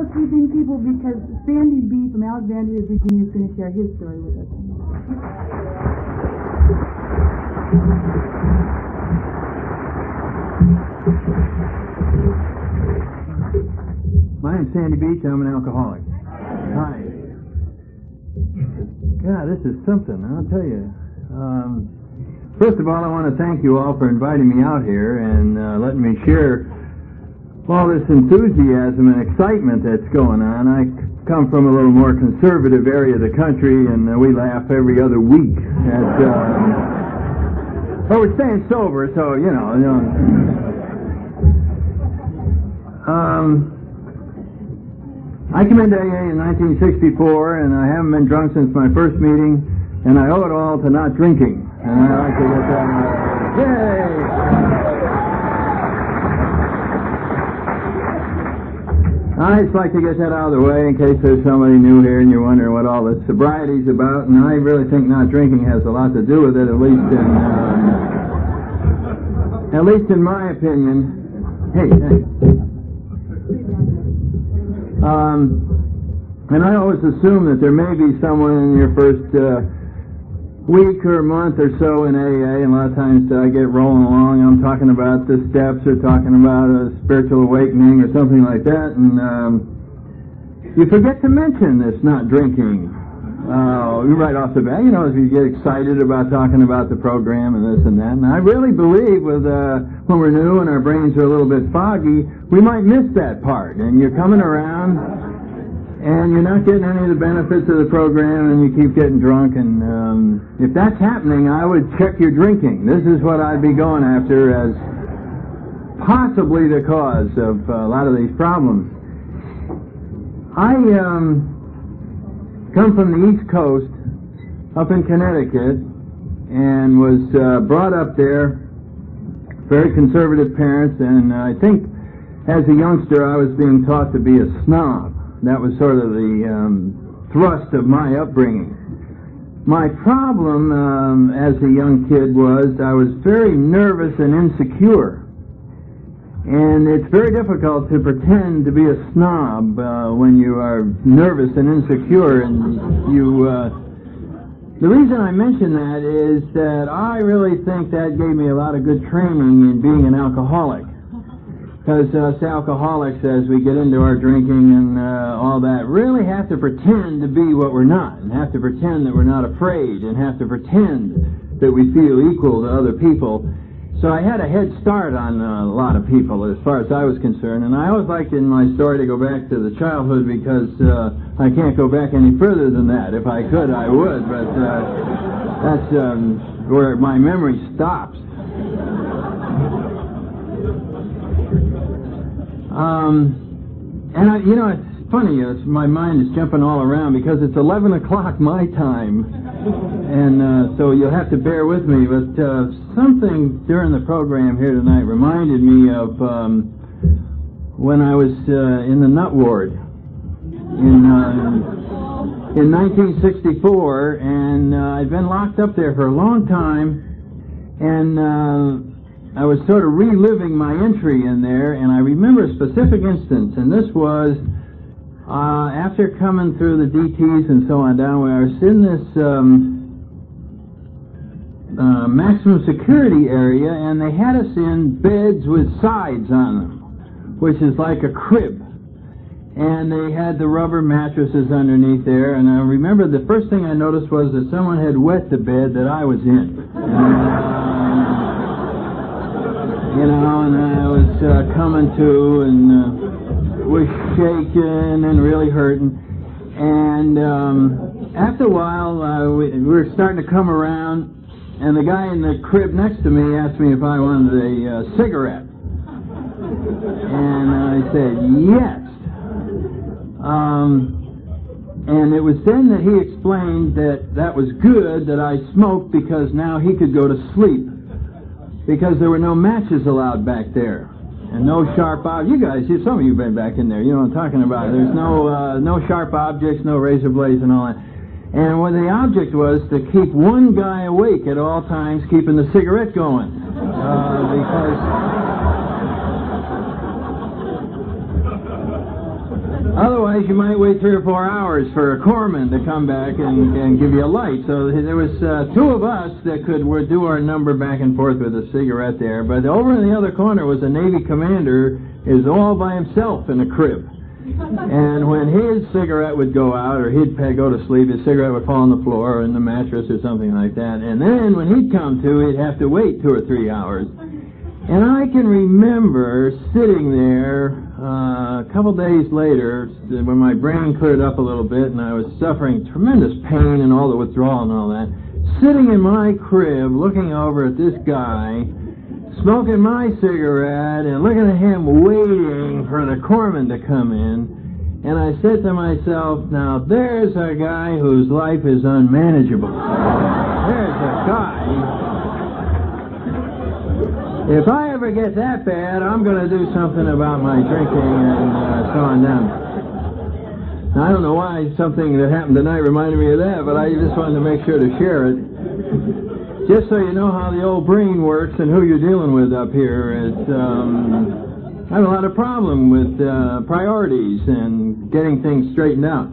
housekeeping people because Sandy B. from Alexandria, Virginia is going to share his story with us. My name's Sandy Beach. I'm an alcoholic. Hi. God, this is something, I'll tell you. First of all, I want to thank you all for inviting me out here and letting me share all this enthusiasm and excitement that's going on. I come from a little more conservative area of the country, and we laugh every other week at... But we're staying sober, so, you know. I came into AA in 1964, and I haven't been drunk since my first meeting, and I owe it all to not drinking. And I like to get that. Yay! I just like to get that out of the way in case there's somebody new here and you're wondering what all this sobriety's about. And I really think not drinking has a lot to do with it, at least in my opinion. Hey. And I always assume that there may be someone in your first week or month or so in AA, and a lot of times I get rolling along, I'm talking about the steps or talking about a spiritual awakening or something like that, and you forget to mention this not drinking right off the bat. You know, if you get excited about talking about the program and this and that, and I really believe with when we're new and our brains are a little bit foggy, we might miss that part, and you're coming around and you're not getting any of the benefits of the program, and you keep getting drunk, and if that's happening, I would check your drinking. This is what I'd be going after as possibly the cause of a lot of these problems. I come from the East Coast, up in Connecticut, and was brought up there, very conservative parents, and I think as a youngster I was being taught to be a snob. That was sort of the thrust of my upbringing. My problem as a young kid was I was very nervous and insecure. And it's very difficult to pretend to be a snob when you are nervous and insecure. And you, the reason I mention that is that I really think that gave me a lot of good training in being an alcoholic. Because us alcoholics, as we get into our drinking and all that, really have to pretend to be what we're not, and have to pretend that we're not afraid, and have to pretend that we feel equal to other people. So I had a head start on a lot of people as far as I was concerned, and I always liked in my story to go back to the childhood because I can't go back any further than that. If I could, I would, but that's where my memory stops. And you know, it's funny, my mind is jumping all around because it's 11 o'clock my time, and so you'll have to bear with me, but something during the program here tonight reminded me of when I was in the nut ward in 1964, and I'd been locked up there for a long time, and I was sort of reliving my entry in there, and I remember a specific instance, and this was after coming through the DTs and so on down, where I was in this maximum security area, and they had us in beds with sides on them, which is like a crib, and they had the rubber mattresses underneath there, and I remember the first thing I noticed was that someone had wet the bed that I was in. You know, and I was coming to and was shaking and really hurting. And after a while, we were starting to come around, and the guy in the crib next to me asked me if I wanted a cigarette. And I said, yes. And it was then that he explained that that was good that I smoked because now he could go to sleep. Because there were no matches allowed back there, and no sharp objects. You guys, some of you have been back in there. You know what I'm talking about. There's no sharp objects, no razor blades, and all that. And what the object was to keep one guy awake at all times, keeping the cigarette going, because Otherwise, you might wait 3 or 4 hours for a corpsman to come back and give you a light. So there was 2 of us that could do our number back and forth with a cigarette there. But over in the other corner was a Navy commander, is all by himself in a crib. And when his cigarette would go out, or he'd go to sleep, his cigarette would fall on the floor or in the mattress or something like that. And then when he'd come to, he'd have to wait 2 or 3 hours. And I can remember sitting there a couple days later when my brain cleared up a little bit and I was suffering tremendous pain and all the withdrawal and all that, sitting in my crib looking over at this guy, smoking my cigarette and looking at him waiting for the corpsman to come in. And I said to myself, now there's a guy whose life is unmanageable. There's a guy. If I ever get that bad, I'm going to do something about my drinking and so on down. Now, I don't know why something that happened tonight reminded me of that, but I just wanted to make sure to share it. Just so you know how the old brain works and who you're dealing with up here. I have a lot of problem with priorities and getting things straightened out.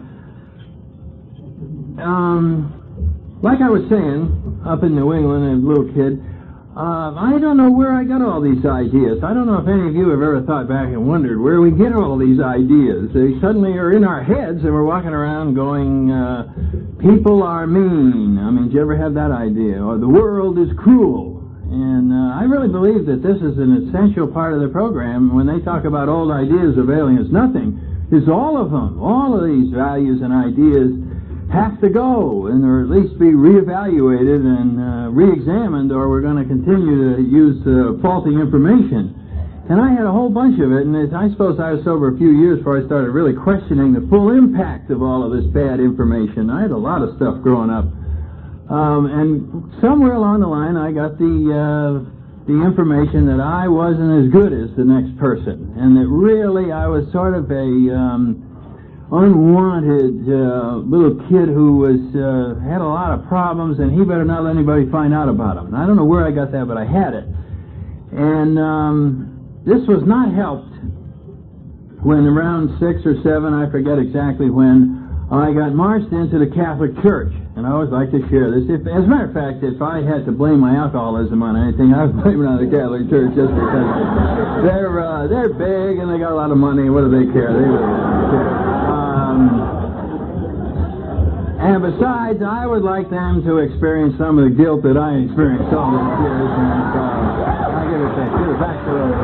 Like I was saying, up in New England, as a little kid, I don't know where I got all these ideas. I don't know if any of you have ever thought back and wondered where we get all these ideas. They suddenly are in our heads and we're walking around going, people are mean. I mean, did you ever have that idea? Or the world is cruel. And I really believe that this is an essential part of the program. When they talk about old ideas of aliens, nothing. It's all of them. All of these values and ideas have to go, and or at least be reevaluated and re-examined, or we're going to continue to use faulty information. And I had a whole bunch of it, and I suppose I was sober a few years before I started really questioning the full impact of all of this bad information. I had a lot of stuff growing up. And somewhere along the line, I got the information that I wasn't as good as the next person, and that really I was sort of a unwanted little kid who was had a lot of problems, and he better not let anybody find out about them. And I don't know where I got that, but I had it. And this was not helped when around 6 or 7, I forget exactly when, I got marched into the Catholic Church. And I always like to share this. As a matter of fact, if I had to blame my alcoholism on anything, I would blame it on the Catholic Church, just because they're big and they got a lot of money. What do they care? They really don't care. And besides, I would like them to experience some of the guilt that I experienced all these years. And I give it back to them.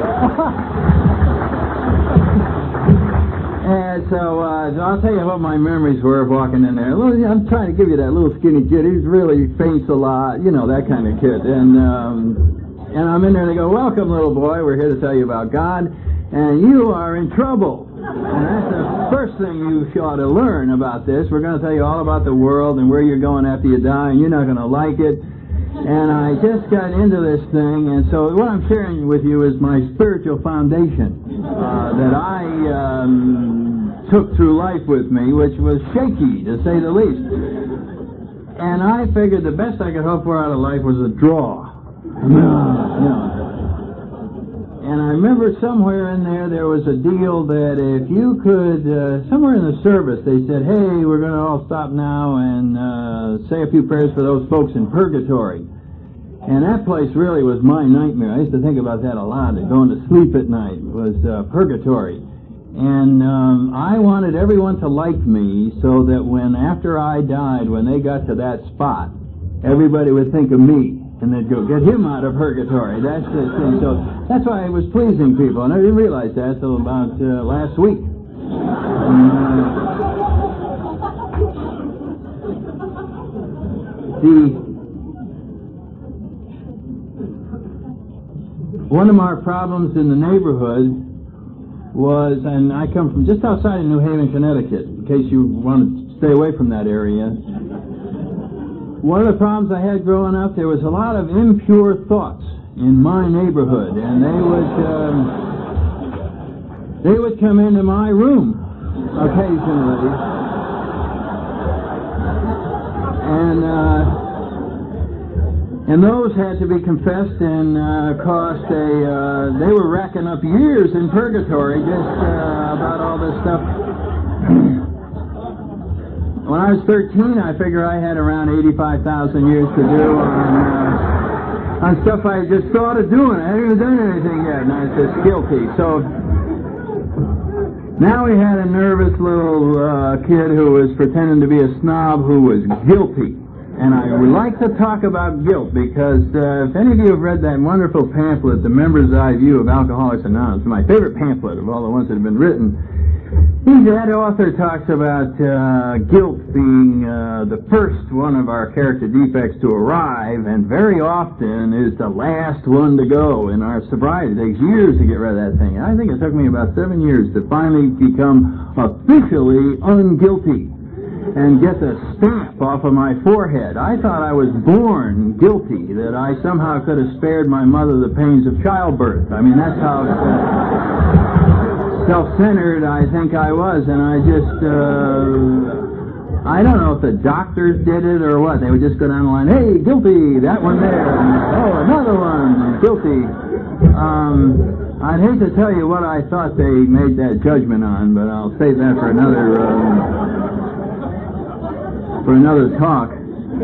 And so I'll tell you what my memories were of walking in there. I'm trying to give you that little skinny kid. He's really faints a lot, you know, that kind of kid. And I'm in there and they go, welcome, little boy. We're here to tell you about God. And you are in trouble. And that's the first thing you ought to learn about this. We're going to tell you all about the world and where you're going after you die, and you're not going to like it. And I just got into this thing, and so what I'm sharing with you is my spiritual foundation that I took through life with me, which was shaky, to say the least. And I figured the best I could hope for out of life was a draw. And I remember somewhere in there was a deal that if you could, somewhere in the service, they said, hey, we're going to all stop now and say a few prayers for those folks in purgatory. And that place really was my nightmare. I used to think about that a lot. Going to sleep at night was purgatory. And I wanted everyone to like me so that when, after I died, when they got to that spot, everybody would think of me. And they'd go, get him out of purgatory. That's the thing. So that's why I was pleasing people. And I didn't realize that until about last week. One of our problems in the neighborhood was, and I come from just outside of New Haven, Connecticut, in case you want to stay away from that area. One of the problems I had growing up, there was a lot of impure thoughts in my neighborhood, and they would come into my room occasionally, and those had to be confessed and cost they were racking up years in purgatory just about all this stuff. When I was 13, I figure I had around 85,000 years to do on stuff I just thought of doing. I hadn't even done anything yet, and I was just guilty. So now we had a nervous little kid who was pretending to be a snob who was guilty. And I would like to talk about guilt because if any of you have read that wonderful pamphlet, The Member's Eye View of Alcoholics Anonymous, my favorite pamphlet of all the ones that have been written, that author talks about guilt being the first one of our character defects to arrive, and very often is the last one to go in our sobriety. It takes years to get rid of that thing. I think it took me about 7 years to finally become officially unguilty and get the stamp off of my forehead. I thought I was born guilty, that I somehow could have spared my mother the pains of childbirth. I mean, that's how self-centered I think I was, and I just, I don't know if the doctors did it or what. They would just go down the line, hey, guilty, that one there, and, oh, another one, guilty. I'd hate to tell you what I thought they made that judgment on, but I'll save that for another talk.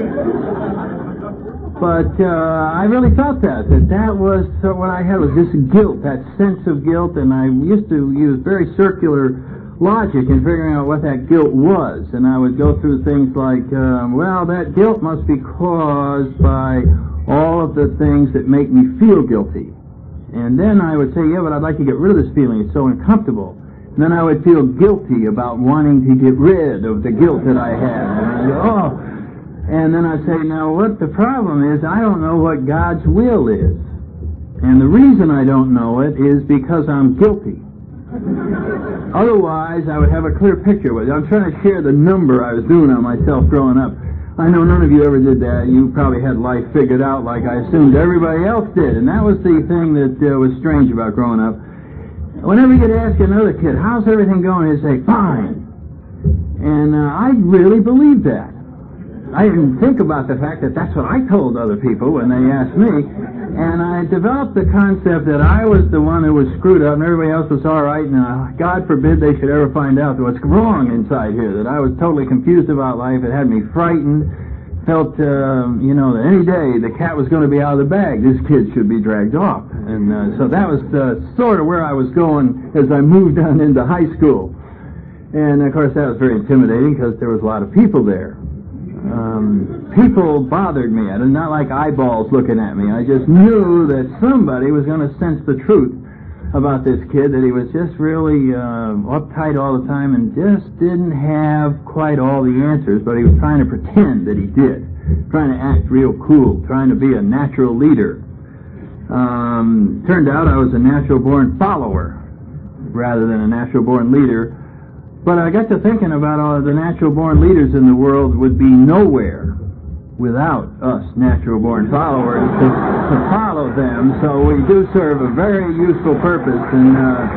But I really felt that was what I had was this guilt, that sense of guilt, and I used to use very circular logic in figuring out what that guilt was. And I would go through things like, well, that guilt must be caused by all of the things that make me feel guilty. And then I would say, yeah, but I'd like to get rid of this feeling. It's so uncomfortable. And then I would feel guilty about wanting to get rid of the guilt that I had. And I'd go, oh. And then I'd say, now what the problem is, I don't know what God's will is. And the reason I don't know it is because I'm guilty. Otherwise, I would have a clear picture with it. I'm trying to share the number I was doing on myself growing up. I know none of you ever did that. You probably had life figured out like I assumed everybody else did. And that was the thing that was strange about growing up. Whenever you'd ask another kid, how's everything going, he'd say, fine. And I really believed that. I didn't think about the fact that that's what I told other people when they asked me. And I developed the concept that I was the one who was screwed up and everybody else was all right, and God forbid they should ever find out what's wrong inside here, that I was totally confused about life. It had me frightened. Felt, that any day the cat was going to be out of the bag. This kid should be dragged off. And so that was sort of where I was going as I moved on into high school. And, of course, that was very intimidating because there was a lot of people there. People bothered me. I did not like eyeballs looking at me. I just knew that somebody was going to sense the truth about this kid, that he was just really uptight all the time and just didn't have quite all the answers, but he was trying to pretend that he did, trying to act real cool, trying to be a natural leader. Turned out I was a natural-born follower rather than a natural-born leader. But I got to thinking about all the natural-born leaders in the world would be nowhere without us natural-born followers to follow them. So we do serve a very useful purpose, and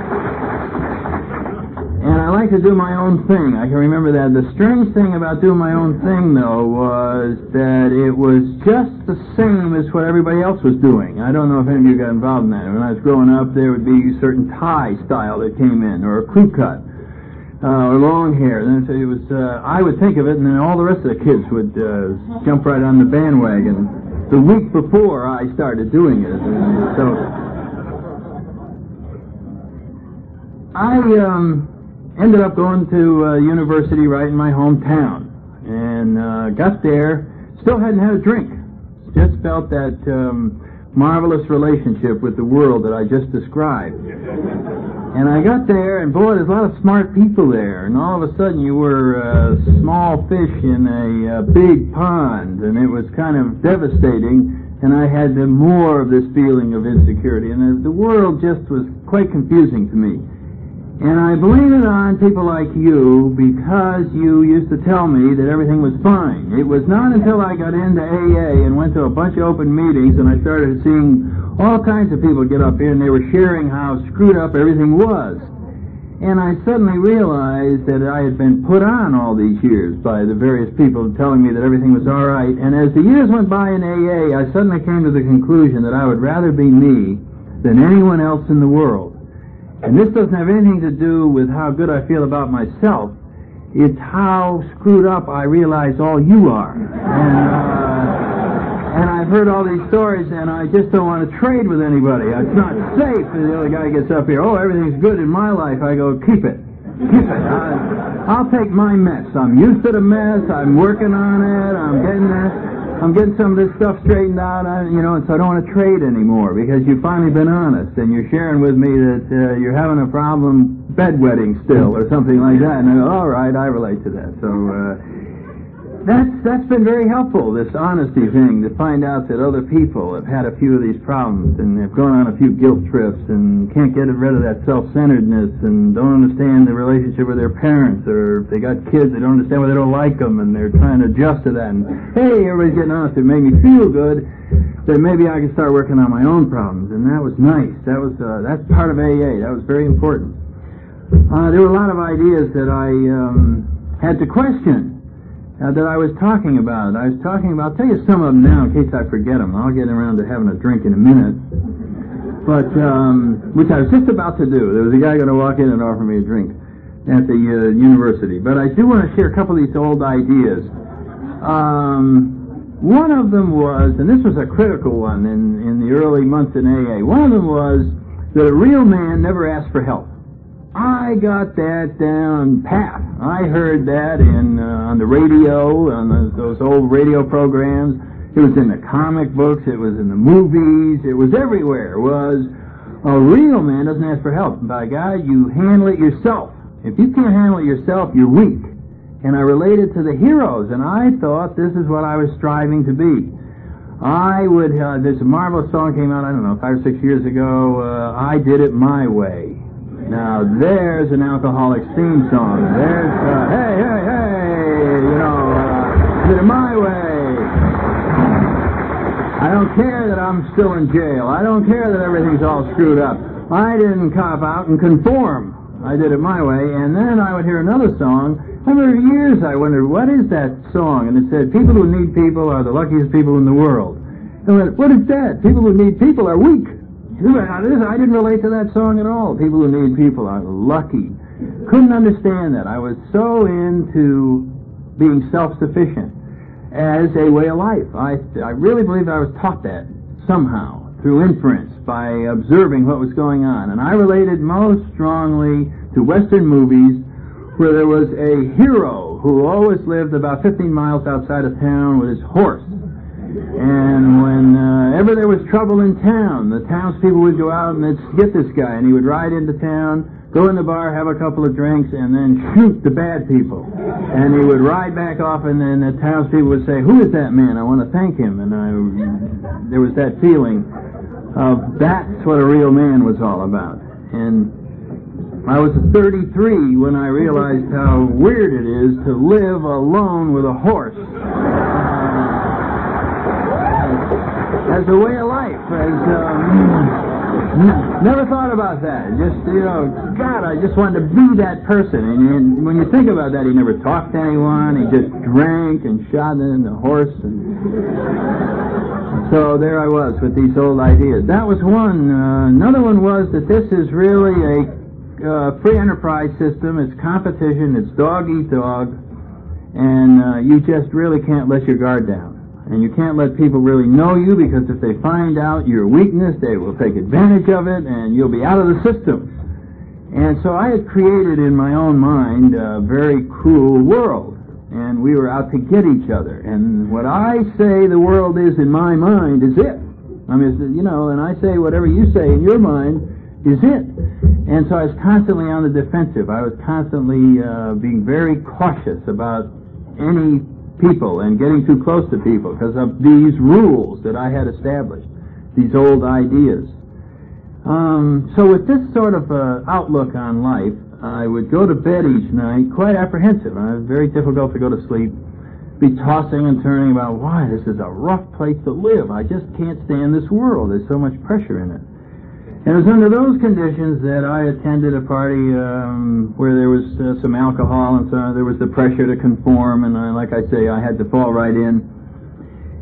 I like to do my own thing. I can remember that. The strange thing about doing my own thing, though, was that it was just the same as what everybody else was doing. I don't know if any of you got involved in that. When I was growing up, there would be a certain tie style that came in, or a crew cut. Or long hair. Then it was, I would think of it, and then all the rest of the kids would jump right on the bandwagon the week before I started doing it. And so I ended up going to university right in my hometown, and got there, still hadn't had a drink. Just felt that marvelous relationship with the world that I just described. And I got there, and boy, there's a lot of smart people there, and all of a sudden you were a small fish in a big pond, and it was kind of devastating, and I had more of this feeling of insecurity, and the world just was quite confusing to me. And I blame it on people like you, because you used to tell me that everything was fine. It was not until I got into AA and went to a bunch of open meetings and I started seeing all kinds of people get up here and they were sharing how screwed up everything was. And I suddenly realized that I had been put on all these years by the various people telling me that everything was all right. And as the years went by in AA, I suddenly came to the conclusion that I would rather be me than anyone else in the world. And this doesn't have anything to do with how good I feel about myself. it's how screwed up I realize all you are. And I've heard all these stories, and I just don't want to trade with anybody. It's not safe. And the other guy gets up here, oh, everything's good in my life. I go, keep it. Keep it. I'll take my mess. I'm used to the mess. I'm working on it. I'm getting some of this stuff straightened out, and so I don't want to trade anymore, because you've finally been honest, and you're sharing with me that you're having a problem bedwetting still, or something like that, and I go, all right, I relate to that. So that's been very helpful, this honesty thing, to find out that other people have had a few of these problems, and have gone on a few guilt trips, and can't get rid of that self-centeredness, and don't understand the relationship with their parents, or if they got kids, they don't understand why they don't like them, and they're trying to adjust to that, and hey, everybody's getting honest. It made me feel good that maybe I could start working on my own problems, and that was nice. That's part of AA. That was very important. There were a lot of ideas that I had to question, that I was talking about. I'll tell you some of them now in case I forget them. I'll get around to having a drink in a minute. But, which I was just about to do. There was a guy going to walk in and offer me a drink at the university. But I do want to share a couple of these old ideas. One of them was, and this was a critical one in the early months in AA, one of them was that a real man never asked for help. I got that down pat. I heard that on the radio, on those old radio programs. It was in the comic books. It was in the movies. It was everywhere. It was, a real man doesn't ask for help. By God, you handle it yourself. If you can't handle it yourself, you're weak. And I related to the heroes, and I thought this is what I was striving to be. There's a marvelous song came out, I don't know, 5 or 6 years ago, I Did It My Way. Now, there's an Alcoholics theme song. There's, hey, did it my way. I don't care that I'm still in jail. I don't care that everything's all screwed up. I didn't cop out and conform. I did it my way. And then I would hear another song. For years I wondered, what is that song? And it said, people who need people are the luckiest people in the world. And I went, what is that? People who need people are weak. I didn't relate to that song at all. People who need people are lucky. Couldn't understand that. I was so into being self-sufficient as a way of life. I really believed I was taught that somehow through inference by observing what was going on. And I related most strongly to Western movies where there was a hero who always lived about 15 miles outside of town with his horse. And whenever there was trouble in town, the townspeople would go out and they'd get this guy, and he would ride into town, go in the bar, have a couple of drinks, and then shoot the bad people. And he would ride back off, and then the townspeople would say, who is that man? I want to thank him. And there was that feeling of that's what a real man was all about. And I was 33 when I realized how weird it is to live alone with a horse. As a way of life, never thought about that. Just, God, I just wanted to be that person. And when you think about that, he never talked to anyone. He just drank and shot in the horse. And so there I was with these old ideas. That was one. Another one was that this is really a free enterprise system. It's competition. It's dog eat dog. And you just really can't let your guard down. And you can't let people really know you, because if they find out your weakness, they will take advantage of it, and you'll be out of the system. And so I had created in my own mind a very cruel world, and we were out to get each other. And what I say the world is in my mind is it. I mean, and I say whatever you say in your mind is it. And so I was constantly on the defensive. I was constantly being very cautious about any people and getting too close to people because of these rules that I had established, these old ideas. So with this sort of outlook on life, I would go to bed each night quite apprehensive. It was very difficult to go to sleep, be tossing and turning about, why, this is a rough place to live. I just can't stand this world. There's so much pressure in it. And it was under those conditions that I attended a party where there was some alcohol, and so there was the pressure to conform, and like I say, I had to fall right in.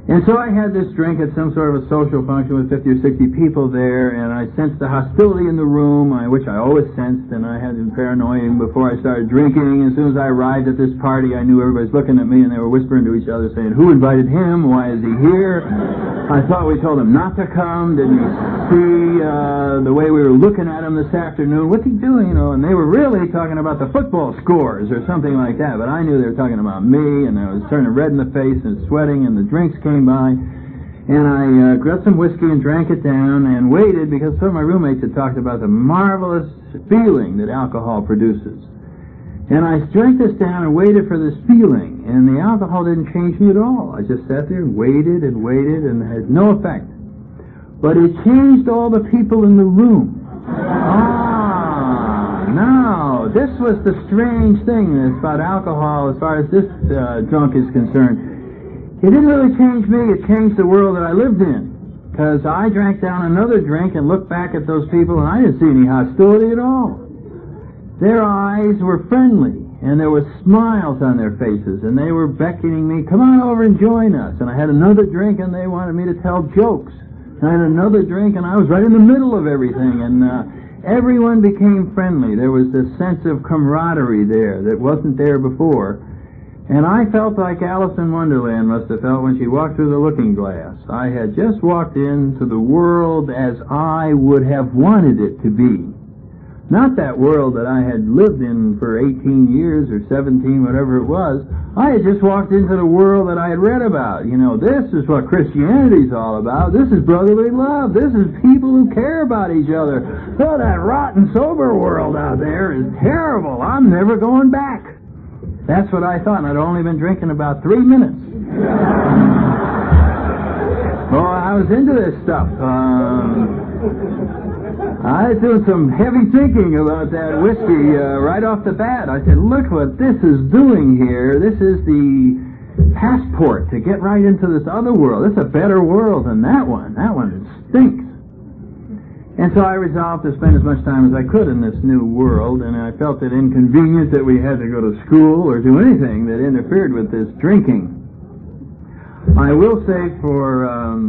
And so I had this drink at some sort of a social function with 50 or 60 people there, and I sensed the hostility in the room, which I always sensed, and I had been paranoid before I started drinking. As soon as I arrived at this party, I knew everybody's looking at me, and they were whispering to each other, saying, "Who invited him? Why is he here?" I thought we told him not to come. Didn't you see the way we were looking at him this afternoon? What's he doing? And they were really talking about the football scores or something like that, but I knew they were talking about me, and I was turning red in the face and sweating, and the drinks came by, and I got some whiskey and drank it down and waited because some of my roommates had talked about the marvelous feeling that alcohol produces. And I drank this down and waited for this feeling, and the alcohol didn't change me at all. I just sat there and waited and had no effect. But it changed all the people in the room. No, this was the strange thing about alcohol as far as this drunk is concerned. It didn't really change me, it changed the world that I lived in. Because I drank down another drink and looked back at those people and I didn't see any hostility at all. Their eyes were friendly and there were smiles on their faces and they were beckoning me, "Come on over and join us." And I had another drink and they wanted me to tell jokes. And I had another drink and I was right in the middle of everything, and everyone became friendly. There was this sense of camaraderie there that wasn't there before. And I felt like Alice in Wonderland must have felt when she walked through the looking glass. I had just walked into the world as I would have wanted it to be. Not that world that I had lived in for 18 years or 17, whatever it was. I had just walked into the world that I had read about. This is what Christianity's all about. This is brotherly love. This is people who care about each other. Oh, that rotten sober world out there is terrible. I'm never going back. That's what I thought, and I'd only been drinking about 3 minutes. Well, I was into this stuff. I was doing some heavy thinking about that whiskey right off the bat. I said, look what this is doing here. This is the passport to get right into this other world. This is a better world than that one. That one stinks. And so I resolved to spend as much time as I could in this new world, and I felt it inconvenient that we had to go to school or do anything that interfered with this drinking. I will say for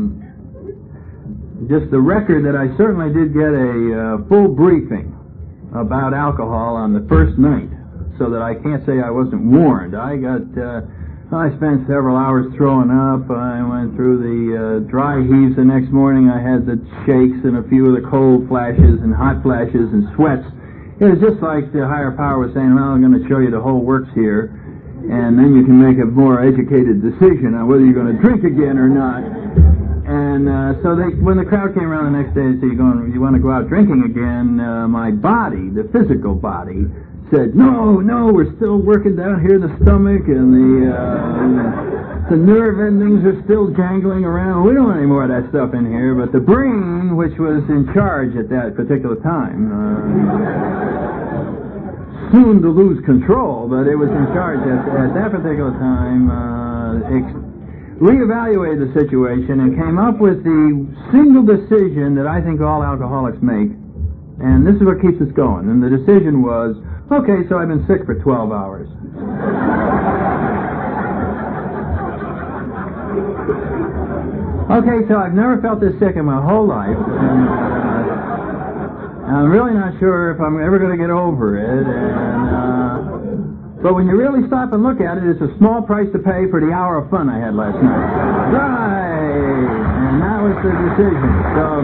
just the record that I certainly did get a full briefing about alcohol on the first night, so that I can't say I wasn't warned. I spent several hours throwing up. I went through the dry heaves the next morning. I had the shakes and a few of the cold flashes and hot flashes and sweats. It was just like the higher power was saying, well, I'm going to show you the whole works here, and then you can make a more educated decision on whether you're going to drink again or not. And so when the crowd came around the next day and said, you want to go out drinking again, my body, the physical body, said, no, we're still working down here in the stomach, and the nerve endings are still jangling around. We don't want any more of that stuff in here. But the brain, which was in charge at that particular time, soon to lose control, but it was in charge at that particular time, reevaluated the situation and came up with the single decision that I think all alcoholics make, and this is what keeps us going. And the decision was, okay, so I've been sick for 12 hours. Okay, so I've never felt this sick in my whole life, and I'm really not sure if I'm ever going to get over it. But when you really stop and look at it, it's a small price to pay for the hour of fun I had last night. Right! And that was the decision. So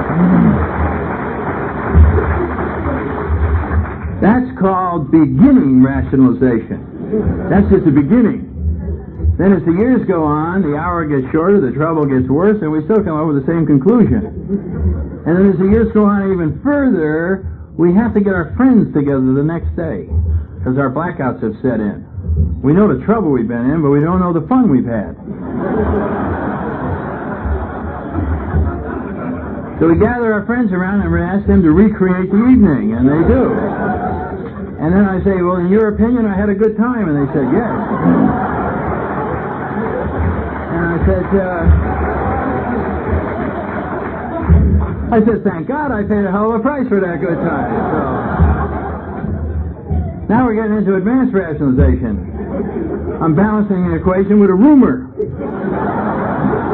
that's called beginning rationalization. That's just the beginning. Then as the years go on, the hour gets shorter, the trouble gets worse, and we still come up with the same conclusion. And then as the years go on even further, we have to get our friends together the next day, because our blackouts have set in. We know the trouble we've been in, but we don't know the fun we've had. So we gather our friends around and we ask them to recreate the evening, and they do. And then I say, well, in your opinion, I had a good time, and they said, yes. And I said, thank God I paid a hell of a price for that good time. So now we're getting into advanced rationalization. I'm balancing the equation with a rumor.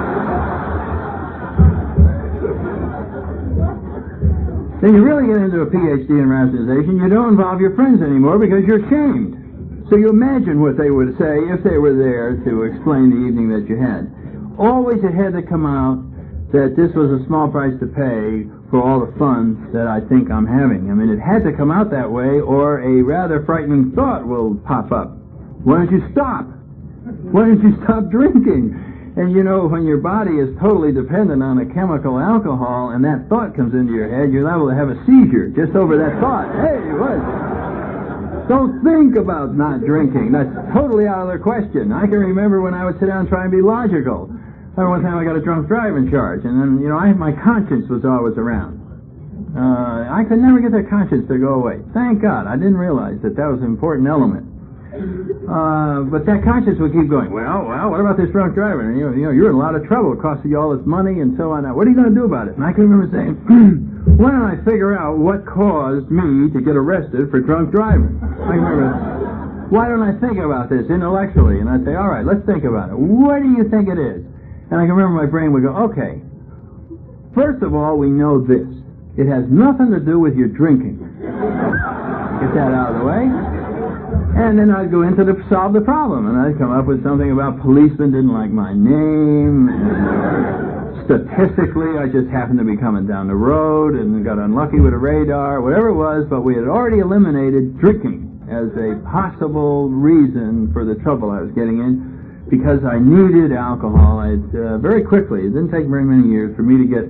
Then you really get into a PhD in rationalization, you don't involve your friends anymore because you're shamed. So you imagine what they would say if they were there to explain the evening that you had. Always it had to come out that this was a small price to pay for all the fun that I think I'm having. I mean, it had to come out that way, or a rather frightening thought will pop up. Why don't you stop? Why don't you stop drinking? And you know, when your body is totally dependent on a chemical alcohol and that thought comes into your head, you're liable to have a seizure just over that thought. Hey, what? Don't think about not drinking. That's totally out of the question. I can remember when I would sit down and try and be logical. One time I got a drunk driving charge, and then, you know, my conscience was always around. I could never get that conscience to go away. Thank God. I didn't realize that was an important element. But that conscience would keep going. Well, what about this drunk driver? And, you know, you're in a lot of trouble. It costs you all this money and so on. Now, what are you going to do about it? And I can remember saying, why don't I figure out what caused me to get arrested for drunk driving? I remember, why don't I think about this intellectually? And I'd say, all right, let's think about it. What do you think it is? And I can remember my brain would go, okay, first of all, we know this. It has nothing to do with your drinking. Get that out of the way. And then I'd go into solve the problem. And I'd come up with something about policemen didn't like my name. And statistically, I just happened to be coming down the road and got unlucky with a radar, whatever it was. But we had already eliminated drinking as a possible reason for the trouble I was getting in. Because I needed alcohol, very quickly, it didn't take very many years for me to get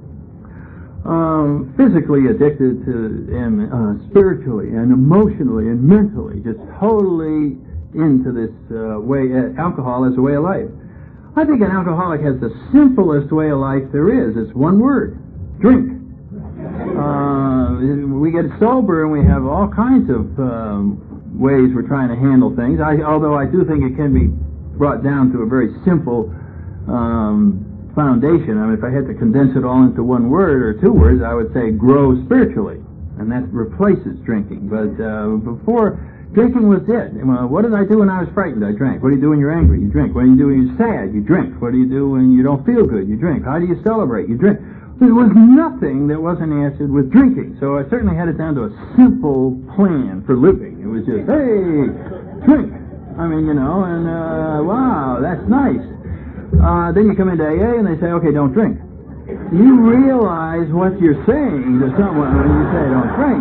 physically addicted to, and spiritually, and emotionally, and mentally, just totally into this way, alcohol as a way of life. I think an alcoholic has the simplest way of life there is. It's one word: drink. We get sober and we have all kinds of ways we're trying to handle things. Although I do think it can be brought down to a very simple foundation. I mean, if I had to condense it all into one word or two words, I would say grow spiritually, and that replaces drinking. But before, drinking was it. Well, what did I do when I was frightened? I drank. What do you do when you're angry? You drink. What do you do when you're sad? You drink. What do you do when you don't feel good? You drink. How do you celebrate? You drink. There was nothing that wasn't answered with drinking. So I certainly had it down to a simple plan for living. It was just, hey, drink. I mean, you know, and wow, that's nice. Then you come into AA and they say, okay, don't drink. You realize what you're saying to someone when you say don't drink.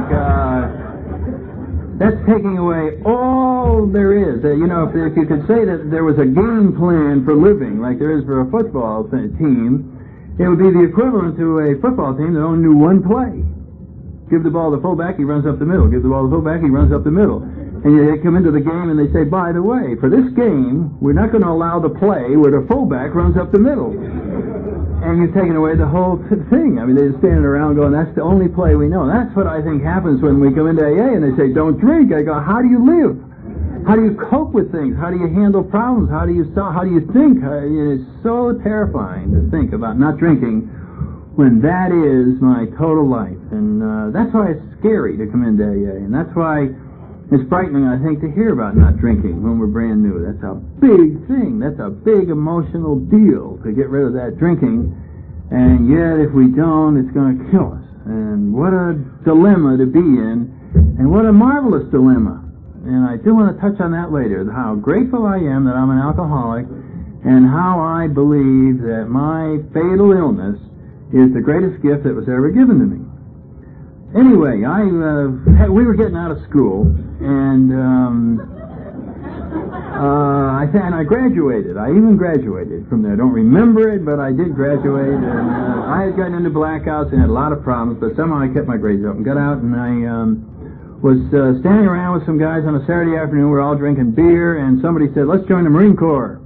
That's taking away all there is. You know, if you could say that there was a game plan for living, like there is for a football team, it would be the equivalent to a football team that only knew one play. Give the ball to the fullback, he runs up the middle. Give the ball to the fullback, he runs up the middle. And they come into the game and they say, by the way, for this game, we're not going to allow the play where the fullback runs up the middle. And you've taken away the whole thing. I mean, they're standing around going, that's the only play we know. That's what I think happens when we come into AA and they say, don't drink. I go, how do you live? How do you cope with things? How do you handle problems? How do you think? It's so terrifying to think about not drinking when that is my total life. And that's why it's scary to come into AA. And that's why it's frightening, I think, to hear about not drinking when we're brand new. That's a big thing. That's a big emotional deal to get rid of that drinking. And yet, if we don't, it's going to kill us. And what a dilemma to be in. And what a marvelous dilemma. And I do want to touch on that later, how grateful I am that I'm an alcoholic and how I believe that my fatal illness is the greatest gift that was ever given to me. Anyway, we were getting out of school, and I graduated. I even graduated from there. I don't remember it, but I did graduate. And I had gotten into blackouts and had a lot of problems, but somehow I kept my grades up and got out. And I was standing around with some guys on a Saturday afternoon. We were all drinking beer, and somebody said, "Let's join the Marine Corps."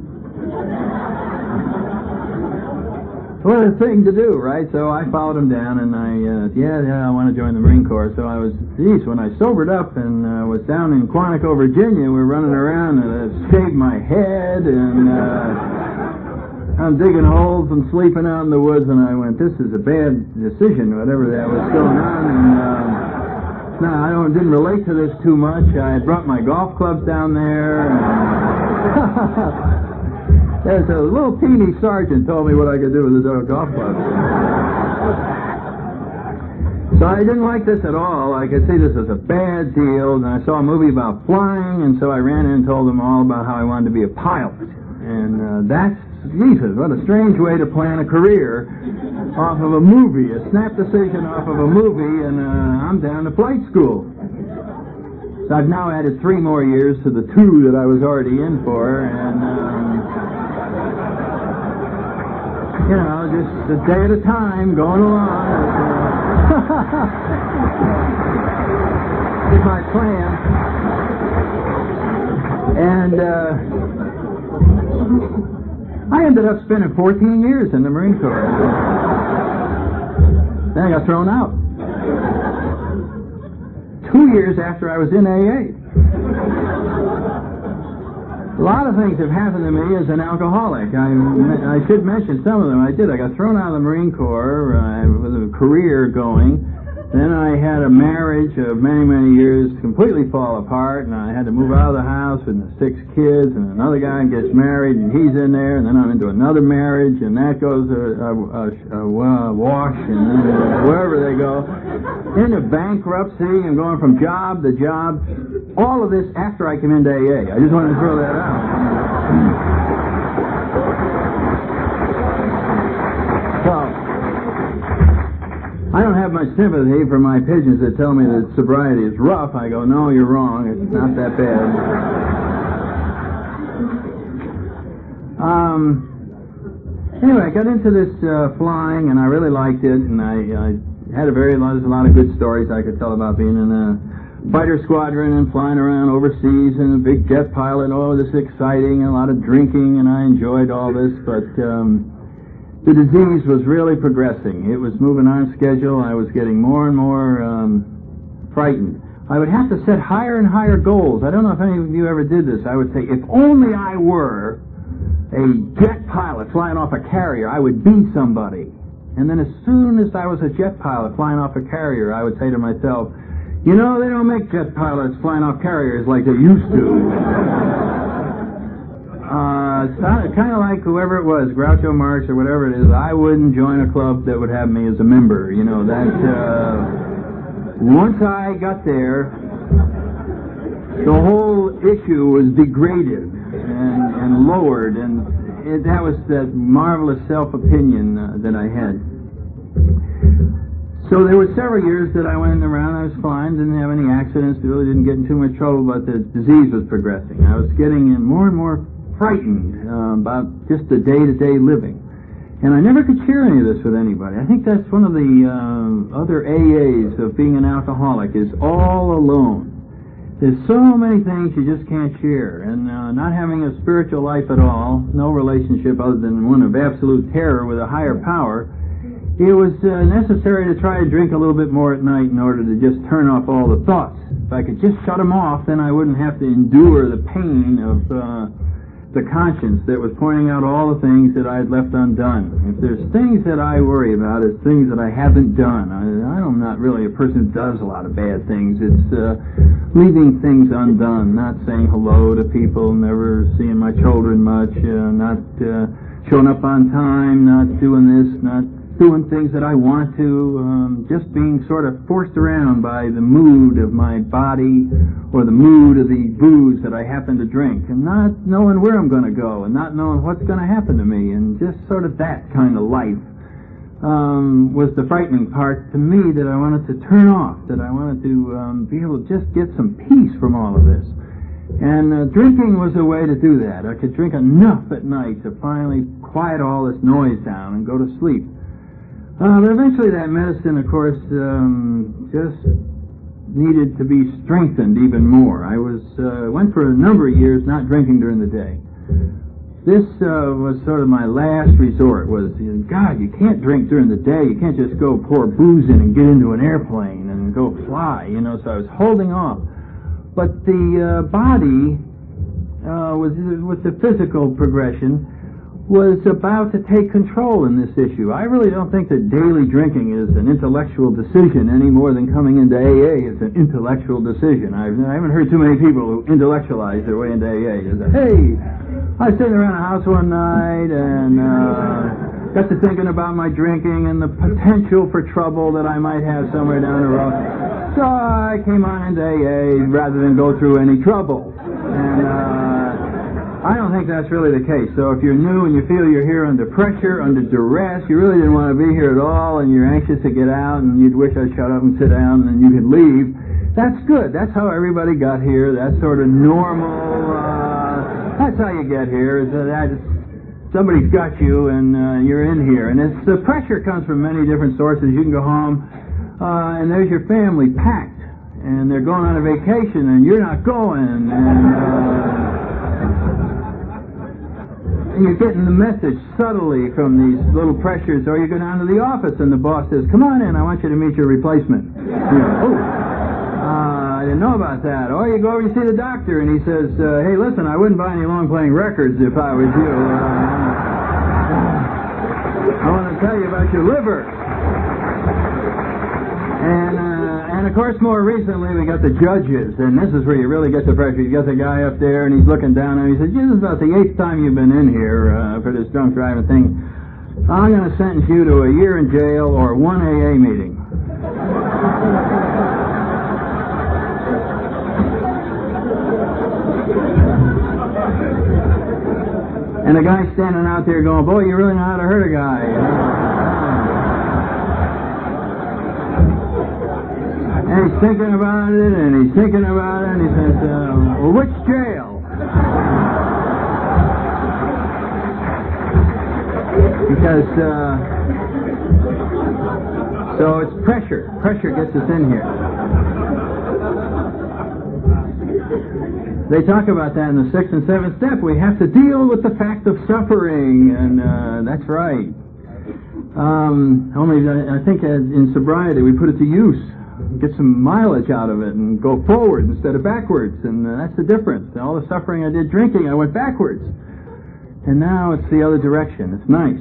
What a thing to do, right? So I followed him down, and I want to join the Marine Corps. So I was, when I sobered up and was down in Quantico, Virginia, we were running around, and I shaved my head, and I'm digging holes and sleeping out in the woods, and I went, this is a bad decision, whatever that was going on. And I didn't relate to this too much. I had brought my golf clubs down there, and there's a little teeny sergeant told me what I could do with the golf club. So I didn't like this at all. I could see this as a bad deal, and I saw a movie about flying, and so I ran in and told them all about how I wanted to be a pilot. And Jesus, what a strange way to plan a career off of a movie, a snap decision off of a movie, and I'm down to flight school. So I've now added 3 more years to the 2 that I was already in for, and, just a day at a time, going along. Is my plan. And I ended up spending 14 years in the Marine Corps. Then I got thrown out. 2 years after I was in AA. A lot of things have happened to me as an alcoholic. I should mention some of them. I got thrown out of the Marine Corps with a career going. Then I had a marriage of many, many years completely fall apart, and I had to move out of the house with the 6 kids, and another guy gets married, and he's in there, and then I'm into another marriage, and that goes wash, and then wherever they go. Into bankruptcy and going from job to job. All of this after I came into AA. I just wanted to throw that out. So, I don't have much sympathy for my pigeons that tell me that sobriety is rough. I go, no, you're wrong. It's not that bad. Anyway, I got into this flying, and I really liked it, and I had there's a lot of good stories I could tell about being in a fighter squadron and flying around overseas and a big jet pilot. Oh, this is exciting, and a lot of drinking, and I enjoyed all this, but the disease was really progressing. It was moving on schedule. I was getting more and more frightened. I would have to set higher and higher goals. I don't know if any of you ever did this. I would say, if only I were a jet pilot flying off a carrier, I would be somebody. And then as soon as I was a jet pilot flying off a carrier, I would say to myself, they don't make jet pilots flying off carriers like they used to. It's kind of like whoever it was, Groucho Marx or whatever it is, I wouldn't join a club that would have me as a member. Once I got there, the whole issue was degraded and lowered, and that was that marvelous self-opinion that I had. So there were several years that I went around, I was fine, didn't have any accidents, really didn't get in too much trouble, but the disease was progressing. I was getting more and more frightened about just the day-to-day living. And I never could share any of this with anybody. I think that's one of the other AAs of being an alcoholic, is all alone. There's so many things you just can't share, and not having a spiritual life at all, no relationship other than one of absolute terror with a higher power. It was necessary to try to drink a little bit more at night in order to just turn off all the thoughts. If I could just shut them off, then I wouldn't have to endure the pain of the conscience that was pointing out all the things that I had left undone. If there's things that I worry about, it's things that I haven't done. I'm not really a person who does a lot of bad things. It's leaving things undone, not saying hello to people, never seeing my children much, not showing up on time, not doing this, not doing things that I want to, just being sort of forced around by the mood of my body or the mood of the booze that I happen to drink, and not knowing where I'm going to go and not knowing what's going to happen to me, and just sort of that kind of life was the frightening part to me, that I wanted to turn off, that I wanted to be able to just get some peace from all of this. And drinking was a way to do that. I could drink enough at night to finally quiet all this noise down and go to sleep. But eventually that medicine, of course, just needed to be strengthened even more. I went for a number of years not drinking during the day. This was sort of my last resort, was, God, you can't drink during the day. You can't just go pour booze in and get into an airplane and go fly, so I was holding off. But the body, with the physical progression, was about to take control in this issue. I really don't think that daily drinking is an intellectual decision any more than coming into AA is an intellectual decision. I haven't heard too many people who intellectualize their way into AA. Hey, I was sitting around a house one night, and got to thinking about my drinking and the potential for trouble that I might have somewhere down the road. So I came on into AA rather than go through any trouble. And I don't think that's really the case. So if you're new and you feel you're here under pressure, under duress, you really didn't want to be here at all, and you're anxious to get out, and you'd wish I'd shut up and sit down, and you could leave, that's good. That's how everybody got here. That's sort of normal. That's how you get here. Is that somebody's got you, and you're in here. And it's, the pressure comes from many different sources. You can go home, and there's your family packed, and they're going on a vacation, and you're not going, and you're getting the message subtly from these little pressures. Or you go down to the office and the boss says, come on in, I want you to meet your replacement. You know, I didn't know about that. Or you go over and see the doctor and he says, hey, listen, I wouldn't buy any long-playing records if I was you. I want to tell you about your liver. And of course, more recently, we got the judges, and this is where you really get the pressure. You got the guy up there, and he's looking down, and he says, this is about the 8th time you've been in here for this drunk driving thing. I'm going to sentence you to a year in jail or 1 AA meeting. And the guy's standing out there going, boy, you really know how to hurt a guy. And he's thinking about it, and he's thinking about it, and he says, well, which jail? Because, so it's pressure. Pressure gets us in here. They talk about that in the 6th and 7th step. We have to deal with the fact of suffering, and that's right. Only, I think in sobriety we put it to use. Get some mileage out of it and go forward instead of backwards, and that's the difference. All the suffering I did drinking, I went backwards, and now it's the other direction. It's nice.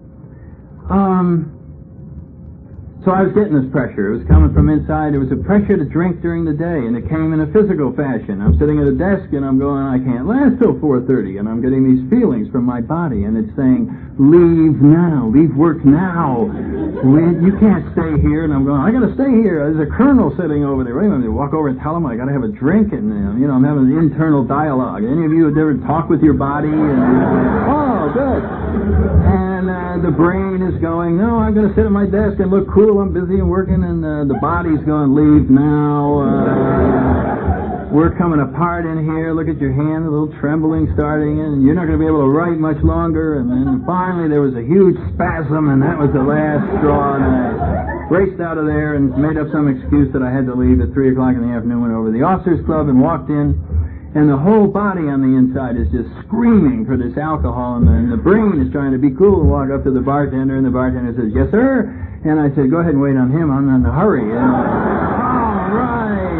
So I was getting this pressure. It was coming from inside. It was a pressure to drink during the day, and it came in a physical fashion. I'm sitting at a desk, and I'm going, I can't last till 4:30, and I'm getting these feelings from my body, and it's saying, leave now, leave work now. You can't stay here. And I'm going, I got to stay here. There's a colonel sitting over there. Wait a minute, walk over and tell him I got to have a drink, and I'm having an internal dialogue. Any of you have ever talked with your body? Oh, good. And the brain is going, no, I'm going to sit at my desk and look cool. I'm busy and working, and the body's going, leave now. We're coming apart in here. Look at your hand, a little trembling starting, and you're not going to be able to write much longer. And then finally there was a huge spasm, and that was the last straw. And I raced out of there and made up some excuse that I had to leave at 3 o'clock in the afternoon. Went over to the officers' club and walked in. And the whole body on the inside is just screaming for this alcohol, and the brain is trying to be cool and walk up to the bartender, and the bartender says, yes, sir. And I said, go ahead and wait on him. I'm not in a hurry. And, all right.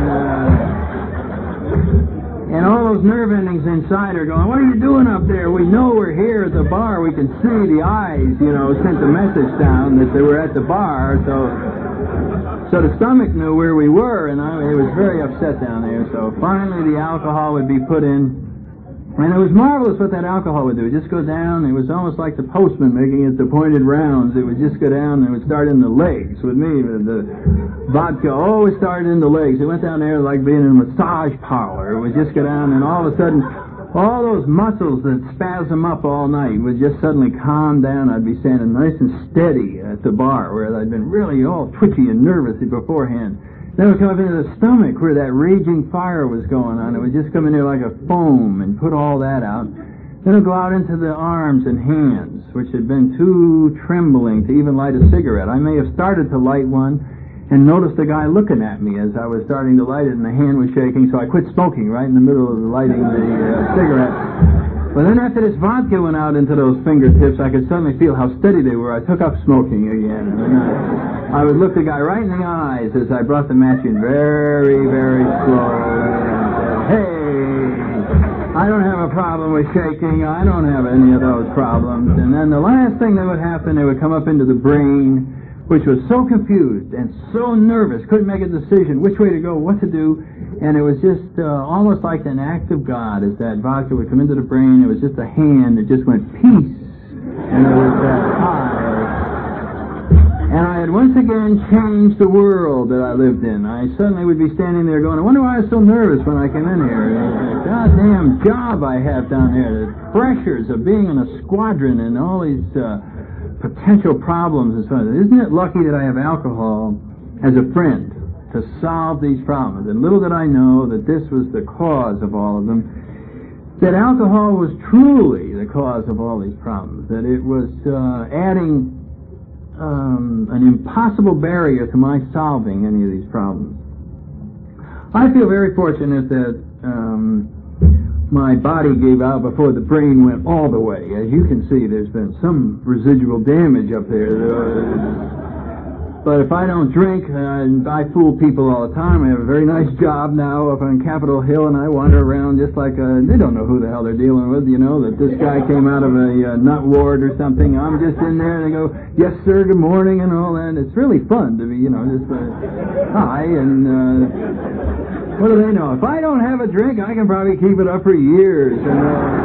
And all those nerve endings inside are going, what are you doing up there? We know we're here at the bar. We can see the eyes, sent the message down that they were at the bar. So the stomach knew where we were, and it was very upset down there. So finally the alcohol would be put in. And it was marvelous what that alcohol would do. It would just go down. It was almost like the postman making its appointed rounds. It would just go down, and it would start in the legs. With me, the vodka always started in the legs. It went down there like being in a massage parlor. It would just go down, and all of a sudden, all those muscles that spasm up all night would just suddenly calm down. I'd be standing nice and steady at the bar, where I'd been really all twitchy and nervous beforehand. Then it would come up into the stomach where that raging fire was going on. It would just come in there like a foam and put all that out. Then it would go out into the arms and hands, which had been too trembling to even light a cigarette. I may have started to light one and noticed the guy looking at me as I was starting to light it, and the hand was shaking, so I quit smoking right in the middle of lighting the cigarette. But then after this vodka went out into those fingertips, I could suddenly feel how steady they were. I took up smoking again. And I would look the guy right in the eyes as I brought the match in very, very slowly and said, hey, I don't have a problem with shaking. I don't have any of those problems. And then the last thing that would happen, it would come up into the brain, which was so confused and so nervous, couldn't make a decision which way to go, what to do. And it was just almost like an act of God as that vodka would come into the brain. It was just a hand that just went, peace. And it was that high. And I had once again changed the world that I lived in. I suddenly would be standing there going, I wonder why I was so nervous when I came in here. And it was a goddamn job I have down there. The pressures of being in a squadron and all these potential problems and so on. Isn't it lucky that I have alcohol as a friend to solve these problems? And little did I know that this was the cause of all of them. That alcohol was truly the cause of all these problems. That it was adding an impossible barrier to my solving any of these problems. I feel very fortunate that my body gave out before the brain went all the way. As you can see, there's been some residual damage up there. But if I don't drink, and I fool people all the time. I have a very nice job now up on Capitol Hill, and I wander around just like they don't know who the hell they're dealing with, you know, that this guy came out of a nut ward or something. I'm just in there, and they go, yes, sir, good morning, and all that. It's really fun to be, you know, just hi, and what do they know? If I don't have a drink, I can probably keep it up for years. And,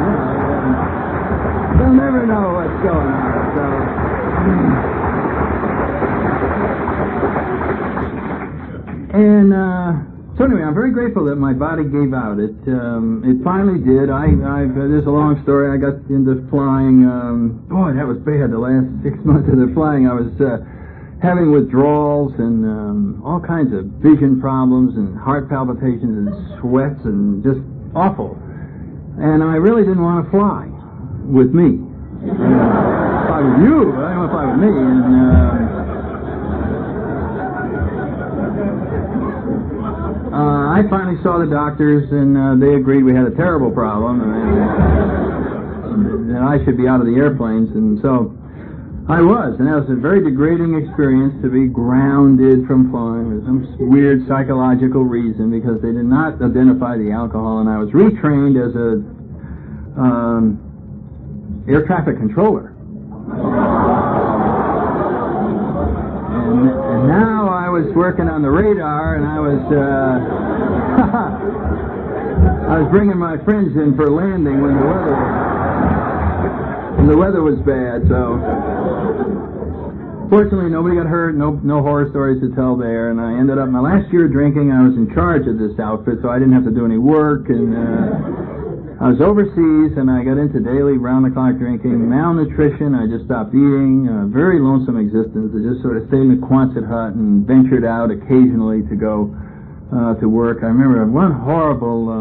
they'll never know what's going on, so... And so anyway, I'm very grateful that my body gave out. It finally did. There's a long story. I got into flying. Boy, that was bad. The last 6 months of the flying, I was having withdrawals and all kinds of vision problems and heart palpitations and sweats and just awful. And I really didn't want to fly with me. Fly with you, but I didn't want to fly with me. And I finally saw the doctors, and they agreed we had a terrible problem, and I should be out of the airplanes, and so I was, and that was a very degrading experience to be grounded from flying for some weird psychological reason, because they did not identify the alcohol, and I was retrained as a air traffic controller. And now I was working on the radar, and I was bringing my friends in for landing when the weather was bad. So fortunately, nobody got hurt. No horror stories to tell there. And I ended up my last year drinking. I was in charge of this outfit, so I didn't have to do any work. And I was overseas, and I got into daily round-the-clock drinking, malnutrition. I just stopped eating. Very lonesome existence. I just sort of stayed in the Quonset hut and ventured out occasionally to go to work. I remember one horrible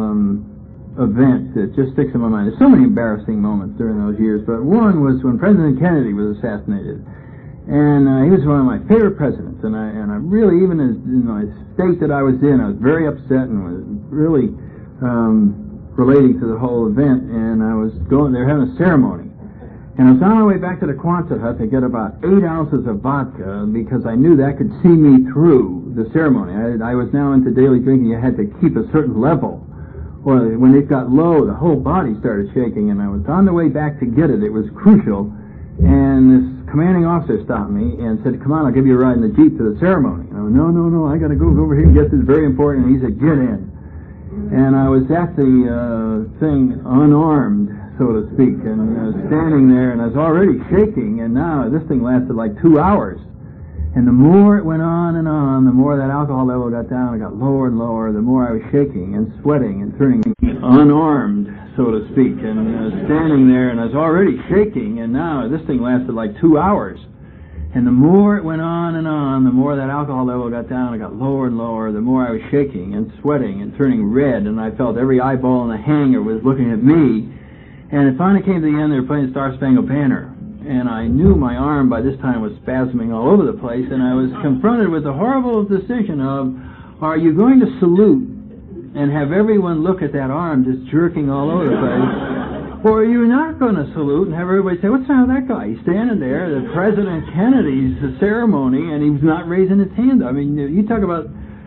event that just sticks in my mind. There's so many embarrassing moments during those years, but one was when President Kennedy was assassinated. And he was one of my favorite presidents, and I really, even in my state that I was in, I was very upset and was really relating to the whole event, and I was going, they were having a ceremony, and I was on my way back to the Quonset hut to get about 8 ounces of vodka, because I knew that could see me through the ceremony. I was now into daily drinking. You had to keep a certain level, or when it got low, the whole body started shaking, and I was on the way back to get it. It was crucial, and this commanding officer stopped me and said, come on, I'll give you a ride in the Jeep to the ceremony. I went, no, I gotta go over here and get this, very important. And he said, get in. And I was at the thing unarmed, so to speak, and standing there, and I was already shaking, and now this thing lasted like 2 hours. And the more it went on and on, the more that alcohol level got down, it got lower and lower, the more I was shaking and sweating and turning unarmed, so to speak, and standing there, and I was already shaking, and now this thing lasted like 2 hours. And the more it went on and on, the more that alcohol level got down, it got lower and lower, the more I was shaking and sweating and turning red, and I felt every eyeball in the hangar was looking at me. And it finally came to the end, they were playing Star Spangled Banner. And I knew my arm by this time was spasming all over the place, and I was confronted with the horrible decision of, are you going to salute and have everyone look at that arm just jerking all over the place? Or are you not going to salute and have everybody say, what's wrong with that guy? He's standing there at President Kennedy's ceremony, and he's not raising his hand. I mean, you talk about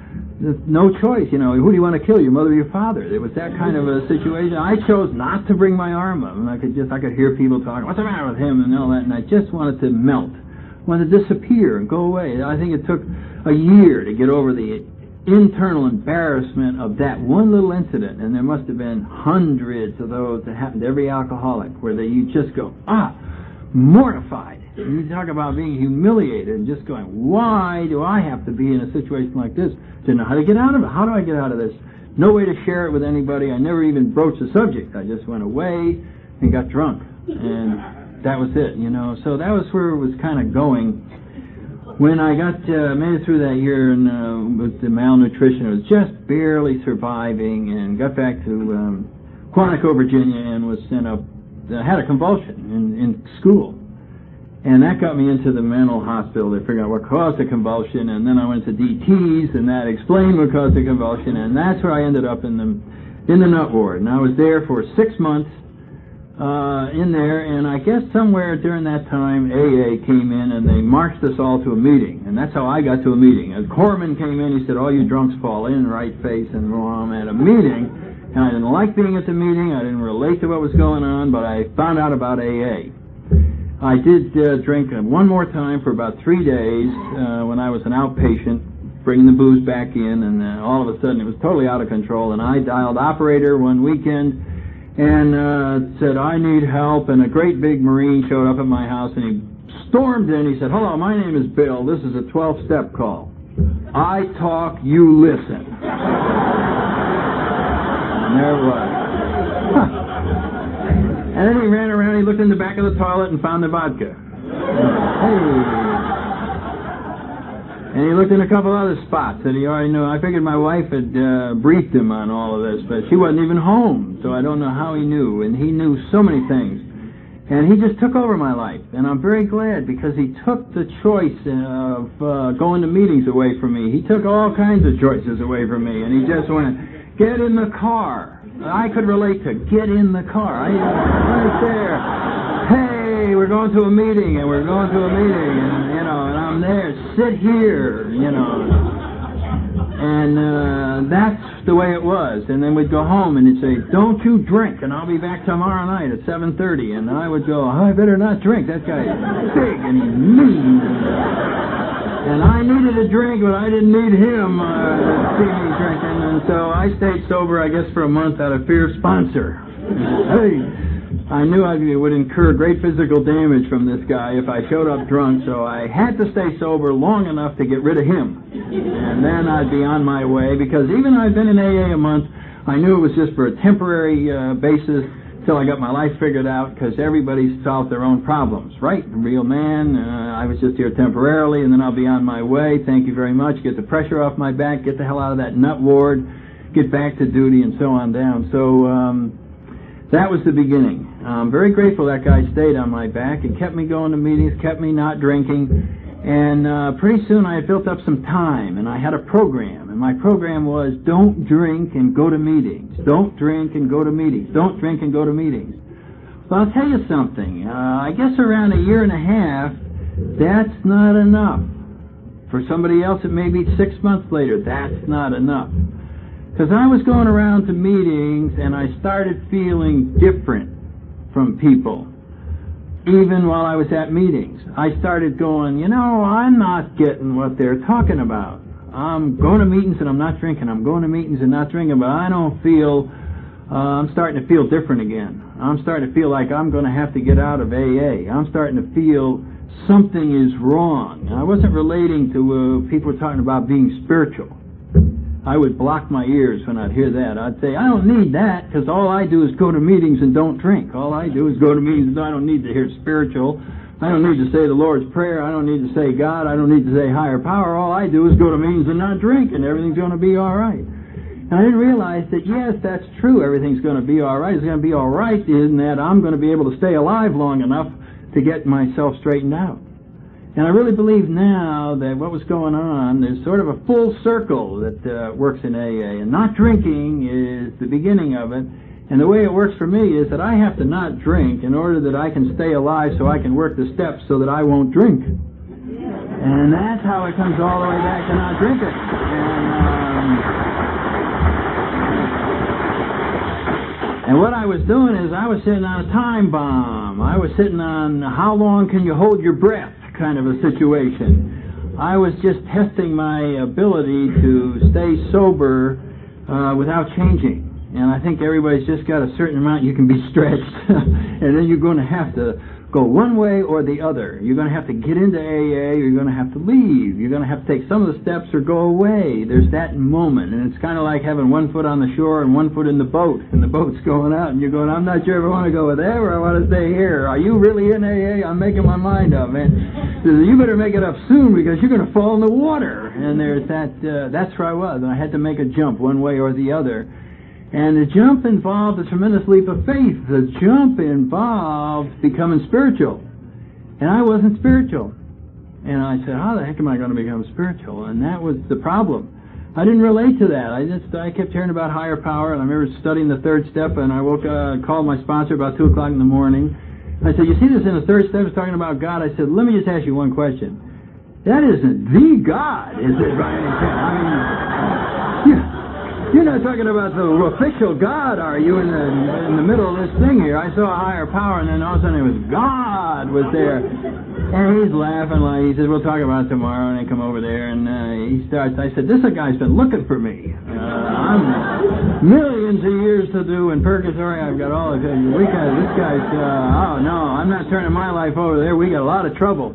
no choice, you know, who do you want to kill, your mother or your father? It was that kind of a situation. I chose not to bring my arm up, and I could hear people talking, what's the matter with him, and all that, and I just wanted to melt, wanted to disappear and go away. I think it took a year to get over the internal embarrassment of that one little incident, and there must have been hundreds of those that happened to every alcoholic, where you just go, mortified. You talk about being humiliated and just going, why do I have to be in a situation like this? Didn't know how to get out of it. How do I get out of this? No way to share it with anybody. I never even broached the subject. I just went away and got drunk. And that was it, you know. So that was where it was kind of going. When I got made it through that year and with the malnutrition, it was just barely surviving, and got back to Quantico, Virginia, and was sent up. Had a convulsion in school, and that got me into the mental hospital. They figured out what caused the convulsion, and then I went to DTs, and that explained what caused the convulsion, and that's where I ended up in the nut ward. And I was there for 6 months. In there, and I guess somewhere during that time, AA came in and they marched us all to a meeting, and that's how I got to a meeting. And Corman came in, he said, all you drunks fall in, right face, and I'm at a meeting, and I didn't like being at the meeting, I didn't relate to what was going on, but I found out about AA. I did drink one more time for about 3 days when I was an outpatient, bringing the booze back in, and all of a sudden it was totally out of control, and I dialed operator one weekend, and said, I need help, and a great big Marine showed up at my house, and he stormed in. He said, hello, my name is Bill. This is a 12-step call. I talk, you listen. And there it was. And then he ran around, he looked in the back of the toilet and found the vodka. Hey. And he looked in a couple other spots that he already knew. I figured my wife had briefed him on all of this, but she wasn't even home, so I don't know how he knew. And he knew so many things. And he just took over my life. And I'm very glad, because he took the choice of going to meetings away from me. He took all kinds of choices away from me. And he just went, get in the car. I could relate to get in the car. Right there. Hey, we're going to a meeting, and we're going to a meeting, and, you know, and I'm there, sit here, you know. And that's the way it was. And then we'd go home, and he'd say, don't you drink, and I'll be back tomorrow night at 7:30. And I would go, I better not drink. That guy's big and he's mean. And I needed a drink, but I didn't need him to see me drinking. And so I stayed sober, I guess, for a month out of fear of sponsor. Hey. I knew I would incur great physical damage from this guy if I showed up drunk, so I had to stay sober long enough to get rid of him. And then I'd be on my way, because even though I'd been in AA a month, I knew it was just for a temporary basis till I got my life figured out, because everybody solved their own problems, right? Real man, I was just here temporarily, and then I'll be on my way. Thank you very much. Get the pressure off my back, get the hell out of that nut ward, get back to duty, and so on down. So, that was the beginning. I'm very grateful that guy stayed on my back and kept me going to meetings, kept me not drinking, and pretty soon I had built up some time, and I had a program, and my program was, don't drink and go to meetings. Don't drink and go to meetings. Don't drink and go to meetings. Well, I'll tell you something. I guess around a year and a half, that's not enough. For somebody else, it may be 6 months later. That's not enough. Because I was going around to meetings, and I started feeling different from people, even while I was at meetings. I started going, you know, I'm not getting what they're talking about. I'm going to meetings and I'm not drinking. I'm going to meetings and not drinking, but I don't feel, I'm starting to feel different again. I'm starting to feel like I'm going to have to get out of AA. I'm starting to feel something is wrong. I wasn't relating to people talking about being spiritual. I would block my ears when I'd hear that. I'd say, I don't need that, because all I do is go to meetings and don't drink. All I do is go to meetings, and I don't need to hear spiritual. I don't need to say the Lord's Prayer. I don't need to say God. I don't need to say higher power. All I do is go to meetings and not drink, and everything's going to be all right. And I didn't realize that, yes, that's true. Everything's going to be all right. It's going to be all right in that I'm going to be able to stay alive long enough to get myself straightened out. And I really believe now that what was going on, there's sort of a full circle that works in AA. And not drinking is the beginning of it. And the way it works for me is that I have to not drink in order that I can stay alive so I can work the steps so that I won't drink. And that's how it comes all the way back to not drinking. And what I was doing is I was sitting on a time bomb. I was sitting on how long can you hold your breath kind of a situation. I was just testing my ability to stay sober without changing. And I think everybody's just got a certain amount you can be stretched. And then you're going to have to go one way or the other. You're going to have to get into AA, or you're going to have to leave. You're going to have to take some of the steps or go away. There's that moment, and it's kind of like having one foot on the shore and one foot in the boat, and the boat's going out, and you're going, I'm not sure if I want to go there or I want to stay here. Are you really in AA? I'm making my mind up, man. So you better make it up soon, because you're going to fall in the water. And there's that's where I was, and I had to make a jump one way or the other. And the jump involved a tremendous leap of faith. The jump involved becoming spiritual. And I wasn't spiritual. And I said, how the heck am I going to become spiritual? And that was the problem. I didn't relate to that. I kept hearing about higher power, and I remember studying the third step, and I called my sponsor about 2 o'clock in the morning. I said, you see this in the third step, it's talking about God. I said, let me just ask you one question. That isn't the God, is it, by any chance? I mean, you're not talking about the official God, are you, in the middle of this thing here? I saw a higher power, and then all of a sudden it was God was there. And he's laughing like, he says, we'll talk about it tomorrow, and I come over there, and he starts, I said, this guy's been looking for me. I'm millions of years to do in purgatory. I've got all of it. This guy's, oh no, I'm not turning my life over there. We got a lot of trouble.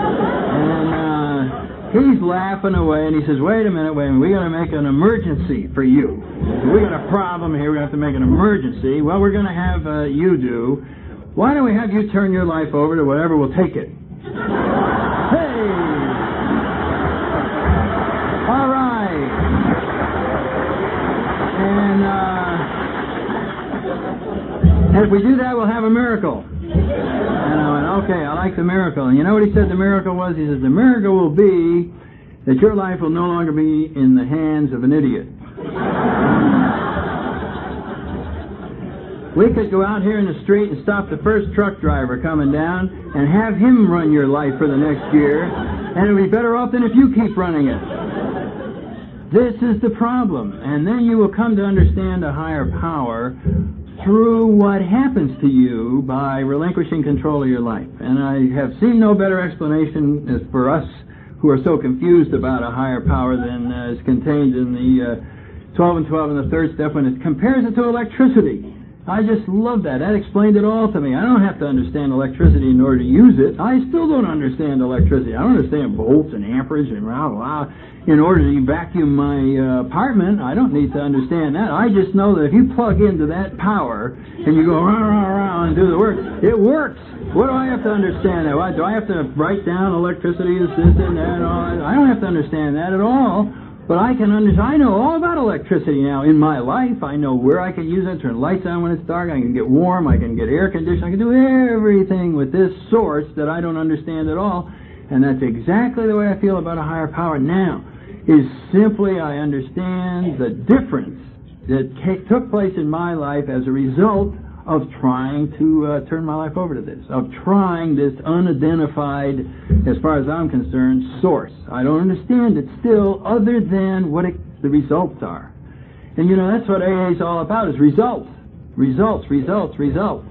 And, he's laughing away, and he says, wait a minute, we got to make an emergency for you. We got a problem here, we have to make an emergency. Well, we're going to have you do. Why don't we have you turn your life over to whatever will take it? Hey! All right. And if we do that, we'll have a miracle. And I went, okay, I like the miracle. And you know what he said the miracle was? He says, the miracle will be that your life will no longer be in the hands of an idiot. We could go out here in the street and stop the first truck driver coming down and have him run your life for the next year, and it'll be better off than if you keep running it. This is the problem. And then you will come to understand a higher power through what happens to you by relinquishing control of your life. And I have seen no better explanation as for us who are so confused about a higher power than is contained in the 12 and 12 in the third step when it compares it to electricity. I just love that. That explained it all to me. I don't have to understand electricity in order to use it. I still don't understand electricity. I don't understand volts and amperage and blah, blah. In order to vacuum my apartment, I don't need to understand that. I just know that if you plug into that power and you go rah, rah, rah, and do the work, it works. What do I have to understand that? Do I have to write down electricity, this and that, and all that? I don't have to understand that at all. But I can understand. I know all about electricity now in my life. I know where I can use it, turn lights on when it's dark. I can get warm. I can get air conditioning. I can do everything with this source that I don't understand at all. And that's exactly the way I feel about a higher power now. Is simply I understand the difference that took place in my life as a result of trying to turn my life over to this, of trying this unidentified, as far as I'm concerned, source. I don't understand it still, other than what the results are. And you know, that's what AA is all about, is results. Results, results, results.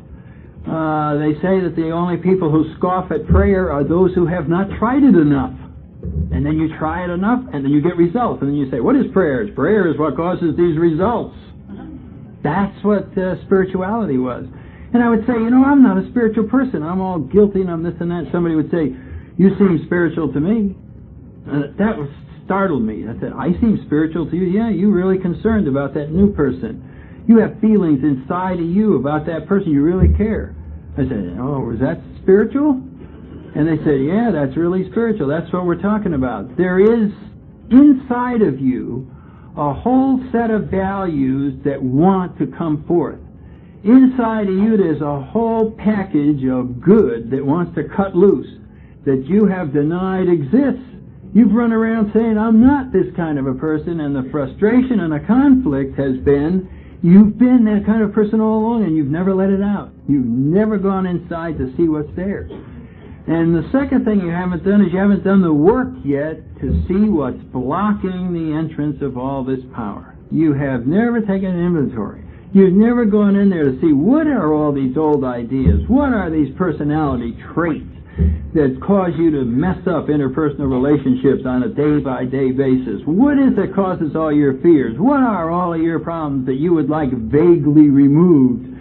They say that the only people who scoff at prayer are those who have not tried it enough. And then you try it enough, and then you get results. And then you say, what is prayer? Prayer is what causes these results. That's what spirituality was. And I would say, you know, I'm not a spiritual person. I'm all guilty and I'm this and that. Somebody would say, you seem spiritual to me. That startled me. I said, I seem spiritual to you? Yeah, you're really concerned about that new person. You have feelings inside of you about that person. You really care. I said, oh, is that spiritual? And they said, yeah, that's really spiritual. That's what we're talking about. There is inside of you a whole set of values that want to come forth. Inside of you there's a whole package of good that wants to cut loose, that you have denied exists. You've run around saying, I'm not this kind of a person, and the frustration and the conflict has been, you've been that kind of person all along, and you've never let it out. You've never gone inside to see what's there. And the second thing you haven't done is you haven't done the work yet to see what's blocking the entrance of all this power. You have never taken an inventory. You've never gone in there to see what are all these old ideas, what are these personality traits that cause you to mess up interpersonal relationships on a day-by-day basis. What is it that causes all your fears? What are all of your problems that you would like vaguely removed?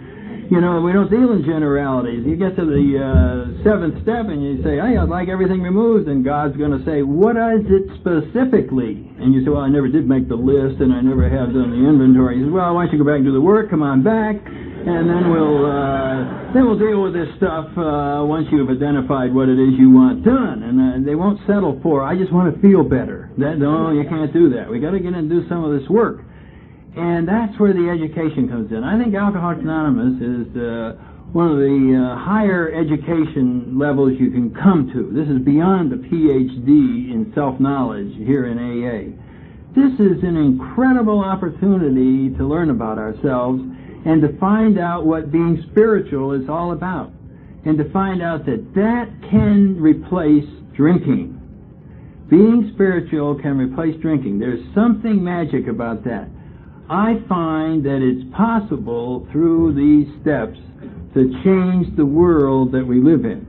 You know, we don't deal in generalities. You get to the seventh step and you say, hey, I'd like everything removed, and God's going to say, what is it specifically? And you say, well, I never did make the list, and I never have done the inventory. He says, well, why don't you go back and do the work, come on back, and then we'll deal with this stuff once you've identified what it is you want done. And they won't settle for, I just want to feel better. No, you can't do that. We got to get in and do some of this work. And that's where the education comes in. I think Alcoholics Anonymous is one of the higher education levels you can come to. This is beyond a PhD in self-knowledge here in AA. This is an incredible opportunity to learn about ourselves and to find out what being spiritual is all about. And to find out that that can replace drinking. Being spiritual can replace drinking. There's something magic about that. I find that it's possible through these steps to change the world that we live in.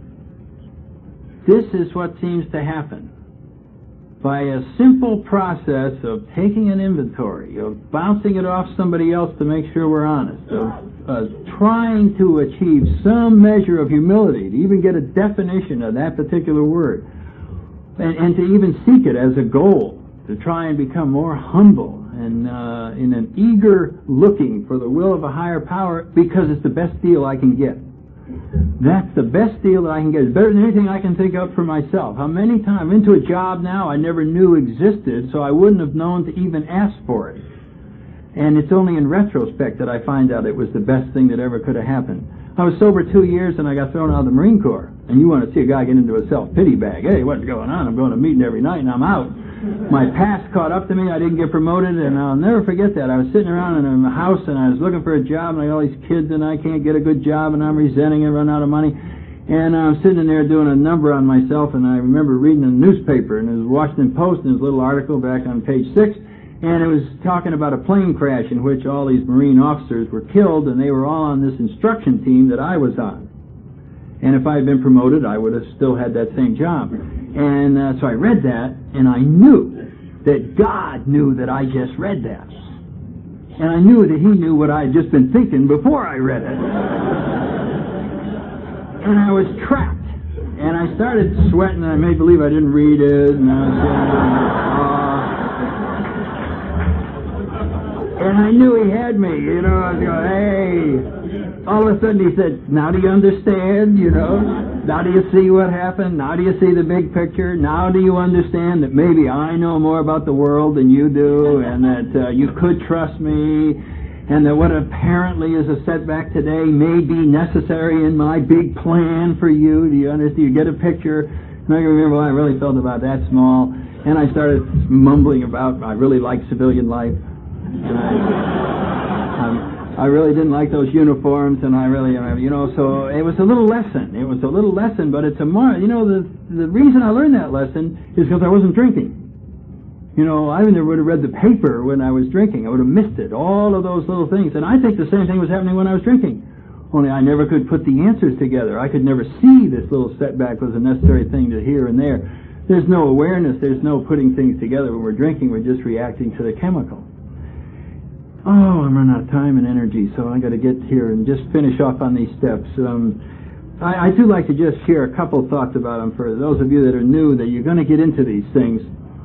This is what seems to happen. By a simple process of taking an inventory, of bouncing it off somebody else to make sure we're honest, of trying to achieve some measure of humility, to even get a definition of that particular word, and to even seek it as a goal, to try and become more humble and in an eager looking for the will of a higher power because it's the best deal I can get. That's the best deal that I can get. It's better than anything I can think of for myself. How many times I'm into a job now I never knew existed, so I wouldn't have known to even ask for it. And it's only in retrospect that I find out it was the best thing that ever could have happened. I was sober 2 years and I got thrown out of the Marine Corps. And you want to see a guy get into a self-pity bag. Hey, what's going on? I'm going to meeting every night and I'm out. My past caught up to me. I didn't get promoted, and I'll never forget that. I was sitting around in a house, and I was looking for a job, and I got all these kids, and I can't get a good job, and I'm resenting it, run out of money. And I'm sitting in there doing a number on myself, and I remember reading a newspaper, and it was Washington Post, and this little article back on page 6, and it was talking about a plane crash in which all these Marine officers were killed, and they were all on this instruction team that I was on. And if I had been promoted, I would have still had that same job. And so I read that, and I knew that God knew that I just read that. And I knew that He knew what I had just been thinking before I read it. And I was trapped. And I started sweating, and I made believe I didn't read it, and I was saying, and I knew He had me, you know. I was going, hey. All of a sudden He said, now do you understand, you know? Now do you see what happened? Now do you see the big picture? Now do you understand that maybe I know more about the world than you do, and that you could trust me, and that what apparently is a setback today may be necessary in my big plan for you? Do you understand? Do you get a picture? And I remember I really felt about that small, and I started mumbling about I really like civilian life, and I really didn't like those uniforms, and I really, you know, so it was a little lesson. It was a little lesson, but it's a more, you know, the reason I learned that lesson is because I wasn't drinking. You know, I never would have read the paper when I was drinking. I would have missed it, all of those little things. And I think the same thing was happening when I was drinking. Only I never could put the answers together. I could never see this little setback was a necessary thing to here and there. There's no awareness. There's no putting things together. When we're drinking, we're just reacting to the chemical. Oh, I'm running out of time and energy, so I got to get here and just finish off on these steps. I do like to just share a couple thoughts about them for those of you that are new, that you're going to get into these things.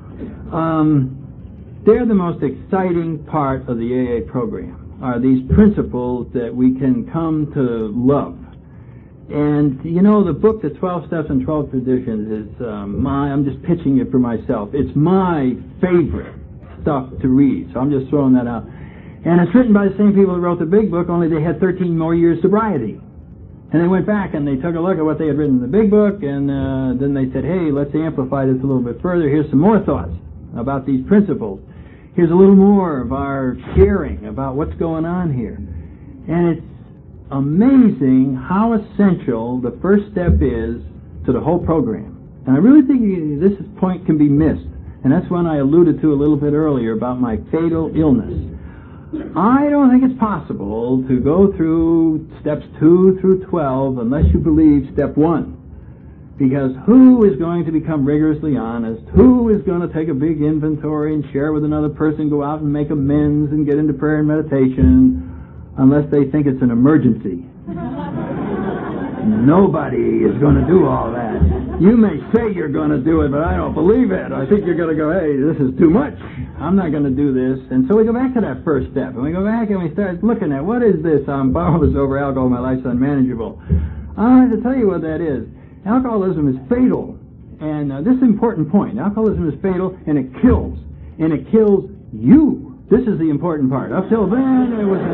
They're the most exciting part of the AA program, are these principles that we can come to love. And, you know, the book, The 12 Steps and 12 Traditions, is I'm just pitching it for myself. It's my favorite stuff to read, so I'm just throwing that out. And it's written by the same people who wrote the big book, only they had 13 more years sobriety. And they went back and they took a look at what they had written in the big book, and then they said, hey, let's amplify this a little bit further. Here's some more thoughts about these principles. Here's a little more of our sharing about what's going on here. And it's amazing how essential the first step is to the whole program. And I really think this point can be missed. And that's one I alluded to a little bit earlier about my fatal illness. I don't think it's possible to go through steps 2 through 12 unless you believe step 1. Because who is going to become rigorously honest? Who is going to take a big inventory and share with another person, go out and make amends and get into prayer and meditation, unless they think it's an emergency? Nobody is going to do all that. You may say you're going to do it, but I don't believe it. I think you're going to go, hey, this is too much. I'm not going to do this. And so we go back to that first step, and we go back and we start looking at, what is this? I'm powerless over alcohol. My life's unmanageable. I have to tell you what that is. Alcoholism is fatal. And this is an important point. Alcoholism is fatal, and it kills. And it kills you. This is the important part. Up till then, it was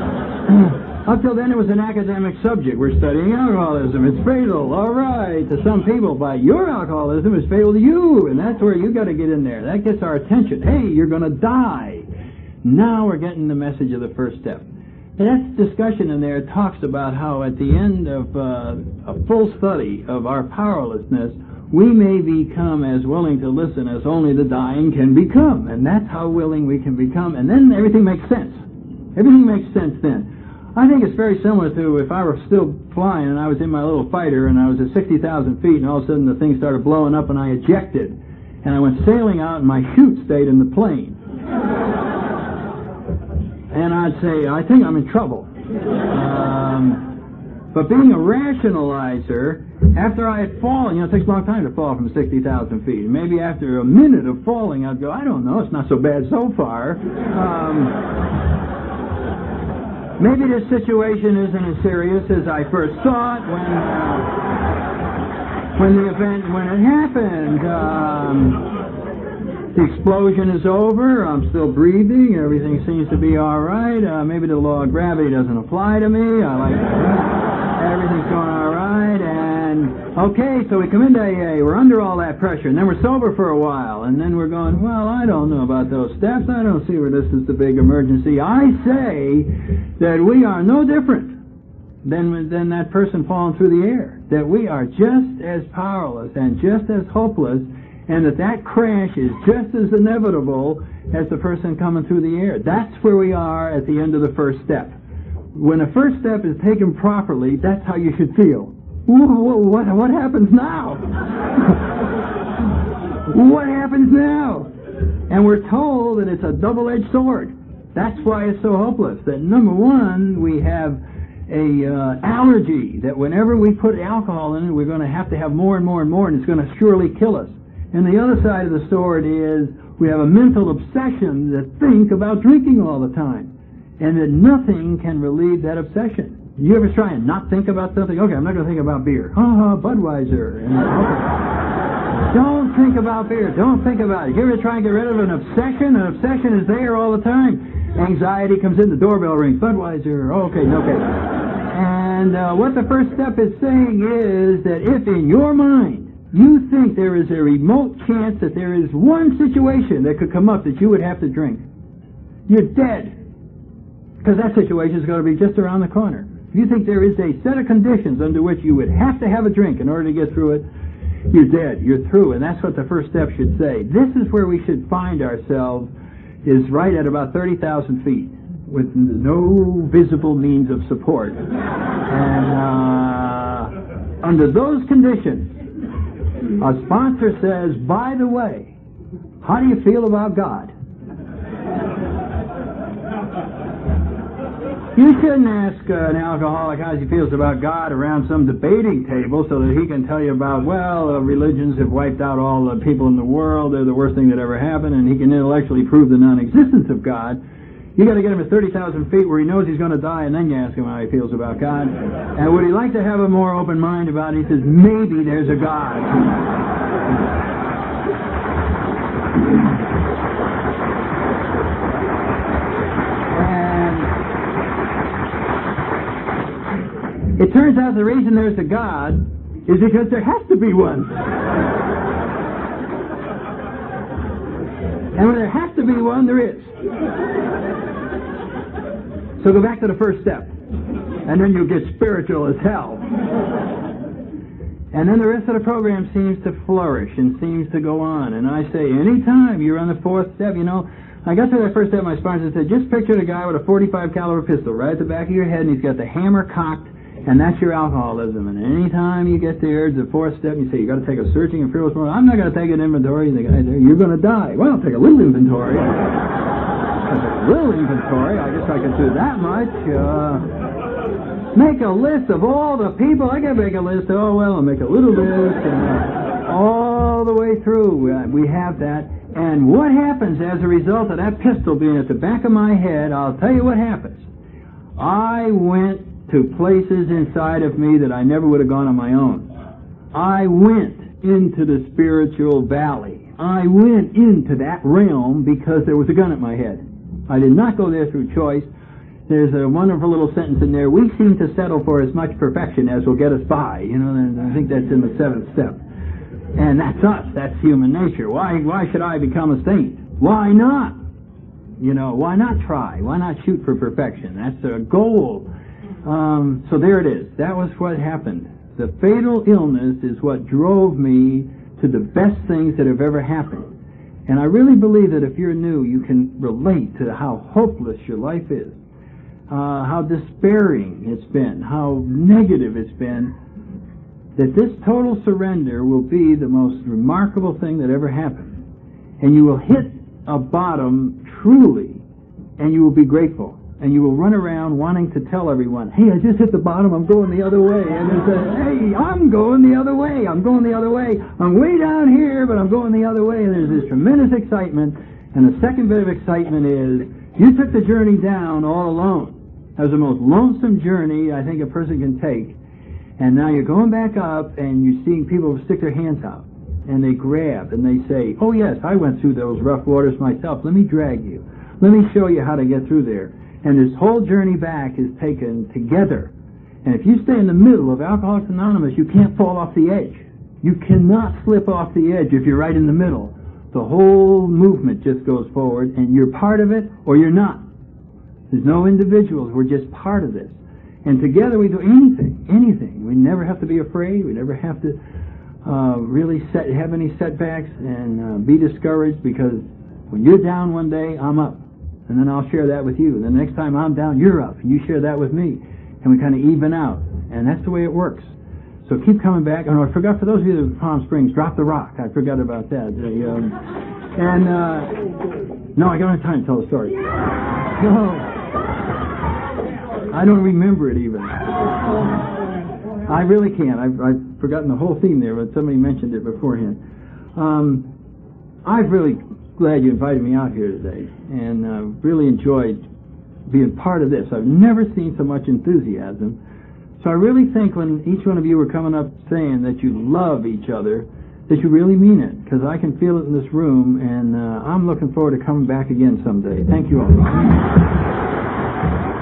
an academic subject. We're studying alcoholism. It's fatal. All right. To some people, but your alcoholism is fatal to you. And that's where you got to get in there. That gets our attention. Hey, you're going to die. Now we're getting the message of the first step. And that discussion in there talks about how at the end of a full study of our powerlessness, we may become as willing to listen as only the dying can become. And that's how willing we can become. And then everything makes sense. Everything makes sense then. I think it's very similar to if I were still flying and I was in my little fighter and I was at 60,000 feet and all of a sudden the thing started blowing up and I ejected. And I went sailing out and my chute stayed in the plane. And I'd say, I think I'm in trouble. But being a rationalizer, after I had fallen, it takes a long time to fall from 60,000 feet. And maybe after a minute of falling, I'd go, I don't know, it's not so bad so far. Maybe this situation isn't as serious as I first thought when it happened. The explosion is over. I'm still breathing. Everything seems to be all right. Maybe the law of gravity doesn't apply to me. Everything's going all right. And okay, so we come into AA. We're under all that pressure, and then we're sober for a while, and then we're going, well, I don't know about those steps. I don't see where this is the big emergency. I say that we are no different than that person falling through the air. That we are just as powerless and just as hopeless, and that crash is just as inevitable as the person coming through the air. That's where we are at the end of the first step. When the first step is taken properly, that's how you should feel. What happens now? What happens now? And we're told that it's a double-edged sword. That's why it's so hopeless. That number one, we have a allergy that whenever we put alcohol in it, we're going to have more and more and more, and it's going to surely kill us. And the other side of the sword is we have a mental obsession that think about drinking all the time, and that nothing can relieve that obsession. You ever try and not think about something? Okay, I'm not going to think about beer. Budweiser. And, okay. Don't think about beer. Don't think about it. You ever try and get rid of an obsession? An obsession is there all the time. Anxiety comes in, the doorbell rings. Budweiser. Okay. And what the first step is saying is that if in your mind you think there is a remote chance that there is one situation that could come up that you would have to drink, you're dead. Because that situation is going to be just around the corner. If you think there is a set of conditions under which you would have to have a drink in order to get through it, you're dead. You're through. And that's what the first step should say. This is where we should find ourselves, is right at about 30,000 feet with no visible means of support. And under those conditions, a sponsor says, by the way, how do you feel about God? You shouldn't ask an alcoholic how he feels about God around some debating table so that he can tell you about, religions have wiped out all the people in the world, they're the worst thing that ever happened, and he can intellectually prove the non-existence of God. You got to get him at 30,000 feet where he knows he's going to die, and then you ask him how he feels about God. And would he like to have a more open mind about it? He says, maybe there's a God. It turns out the reason there's a God is because there has to be one. And when there has to be one, there is. So go back to the first step. And then you'll get spiritual as hell. And then the rest of the program seems to flourish and seems to go on. And I say, anytime you're on the fourth step, I got to that first step, my sponsor said, just picture the guy with a .45 caliber pistol right at the back of your head, and he's got the hammer cocked. And that's your alcoholism. And any time you get there, the fourth step, you say, you got to take a searching and fearless moment. I'm not going to take an inventory. The guy there, you're going to die. Well, I'll take a little inventory. I guess I could do that much. Make a list of all the people. I can make a list. Oh, well, I'll make a little list. And, all the way through, we have that. And what happens as a result of that pistol being at the back of my head, I'll tell you what happens. I went to places inside of me that I never would have gone on my own. I went into the spiritual valley. I went into that realm because there was a gun at my head. I did not go there through choice. There's a wonderful little sentence in there. We seem to settle for as much perfection as will get us by. You know, and I think that's in the 7th step. And that's us. That's human nature. Why should I become a saint? Why not? You know, why not try? Why not shoot for perfection? That's a goal. So there it is. That was what happened. The fatal illness is what drove me to the best things that have ever happened. And I really believe that if you're new, you can relate to how hopeless your life is, how despairing it's been, how negative it's been, that this total surrender will be the most remarkable thing that ever happened. And you will hit a bottom truly, and you will be grateful. And you will run around wanting to tell everyone, hey, I just hit the bottom, I'm going the other way. And they say, hey, I'm going the other way, I'm going the other way. I'm way down here, but I'm going the other way. And there's this tremendous excitement. And the second bit of excitement is, you took the journey down all alone. That was the most lonesome journey I think a person can take. And now you're going back up, and you're seeing people stick their hands out. And they grab, and they say, oh yes, I went through those rough waters myself. Let me drag you. Let me show you how to get through there. And this whole journey back is taken together. And if you stay in the middle of Alcoholics Anonymous, you can't fall off the edge. You cannot slip off the edge if you're right in the middle. The whole movement just goes forward, and you're part of it, or you're not. There's no individuals. We're just part of this. And together we do anything. We never have to be afraid. We never have to really have any setbacks and be discouraged, because when you're down one day, I'm up. And then I'll share that with you. And the next time I'm down, you're up. And you share that with me. And we kind of even out. And that's the way it works. So keep coming back. And I forgot, for those of you in Palm Springs, drop the rock. I forgot about that. No, I don't have time to tell the story. No. I don't remember it even. I really can't. I've forgotten the whole theme there, but somebody mentioned it beforehand. I've really glad you invited me out here today, and really enjoyed being part of this. I've never seen so much enthusiasm. So I really think when each one of you were coming up saying that you love each other, that you really mean it, because I can feel it in this room, and I'm looking forward to coming back again someday. Thank you all.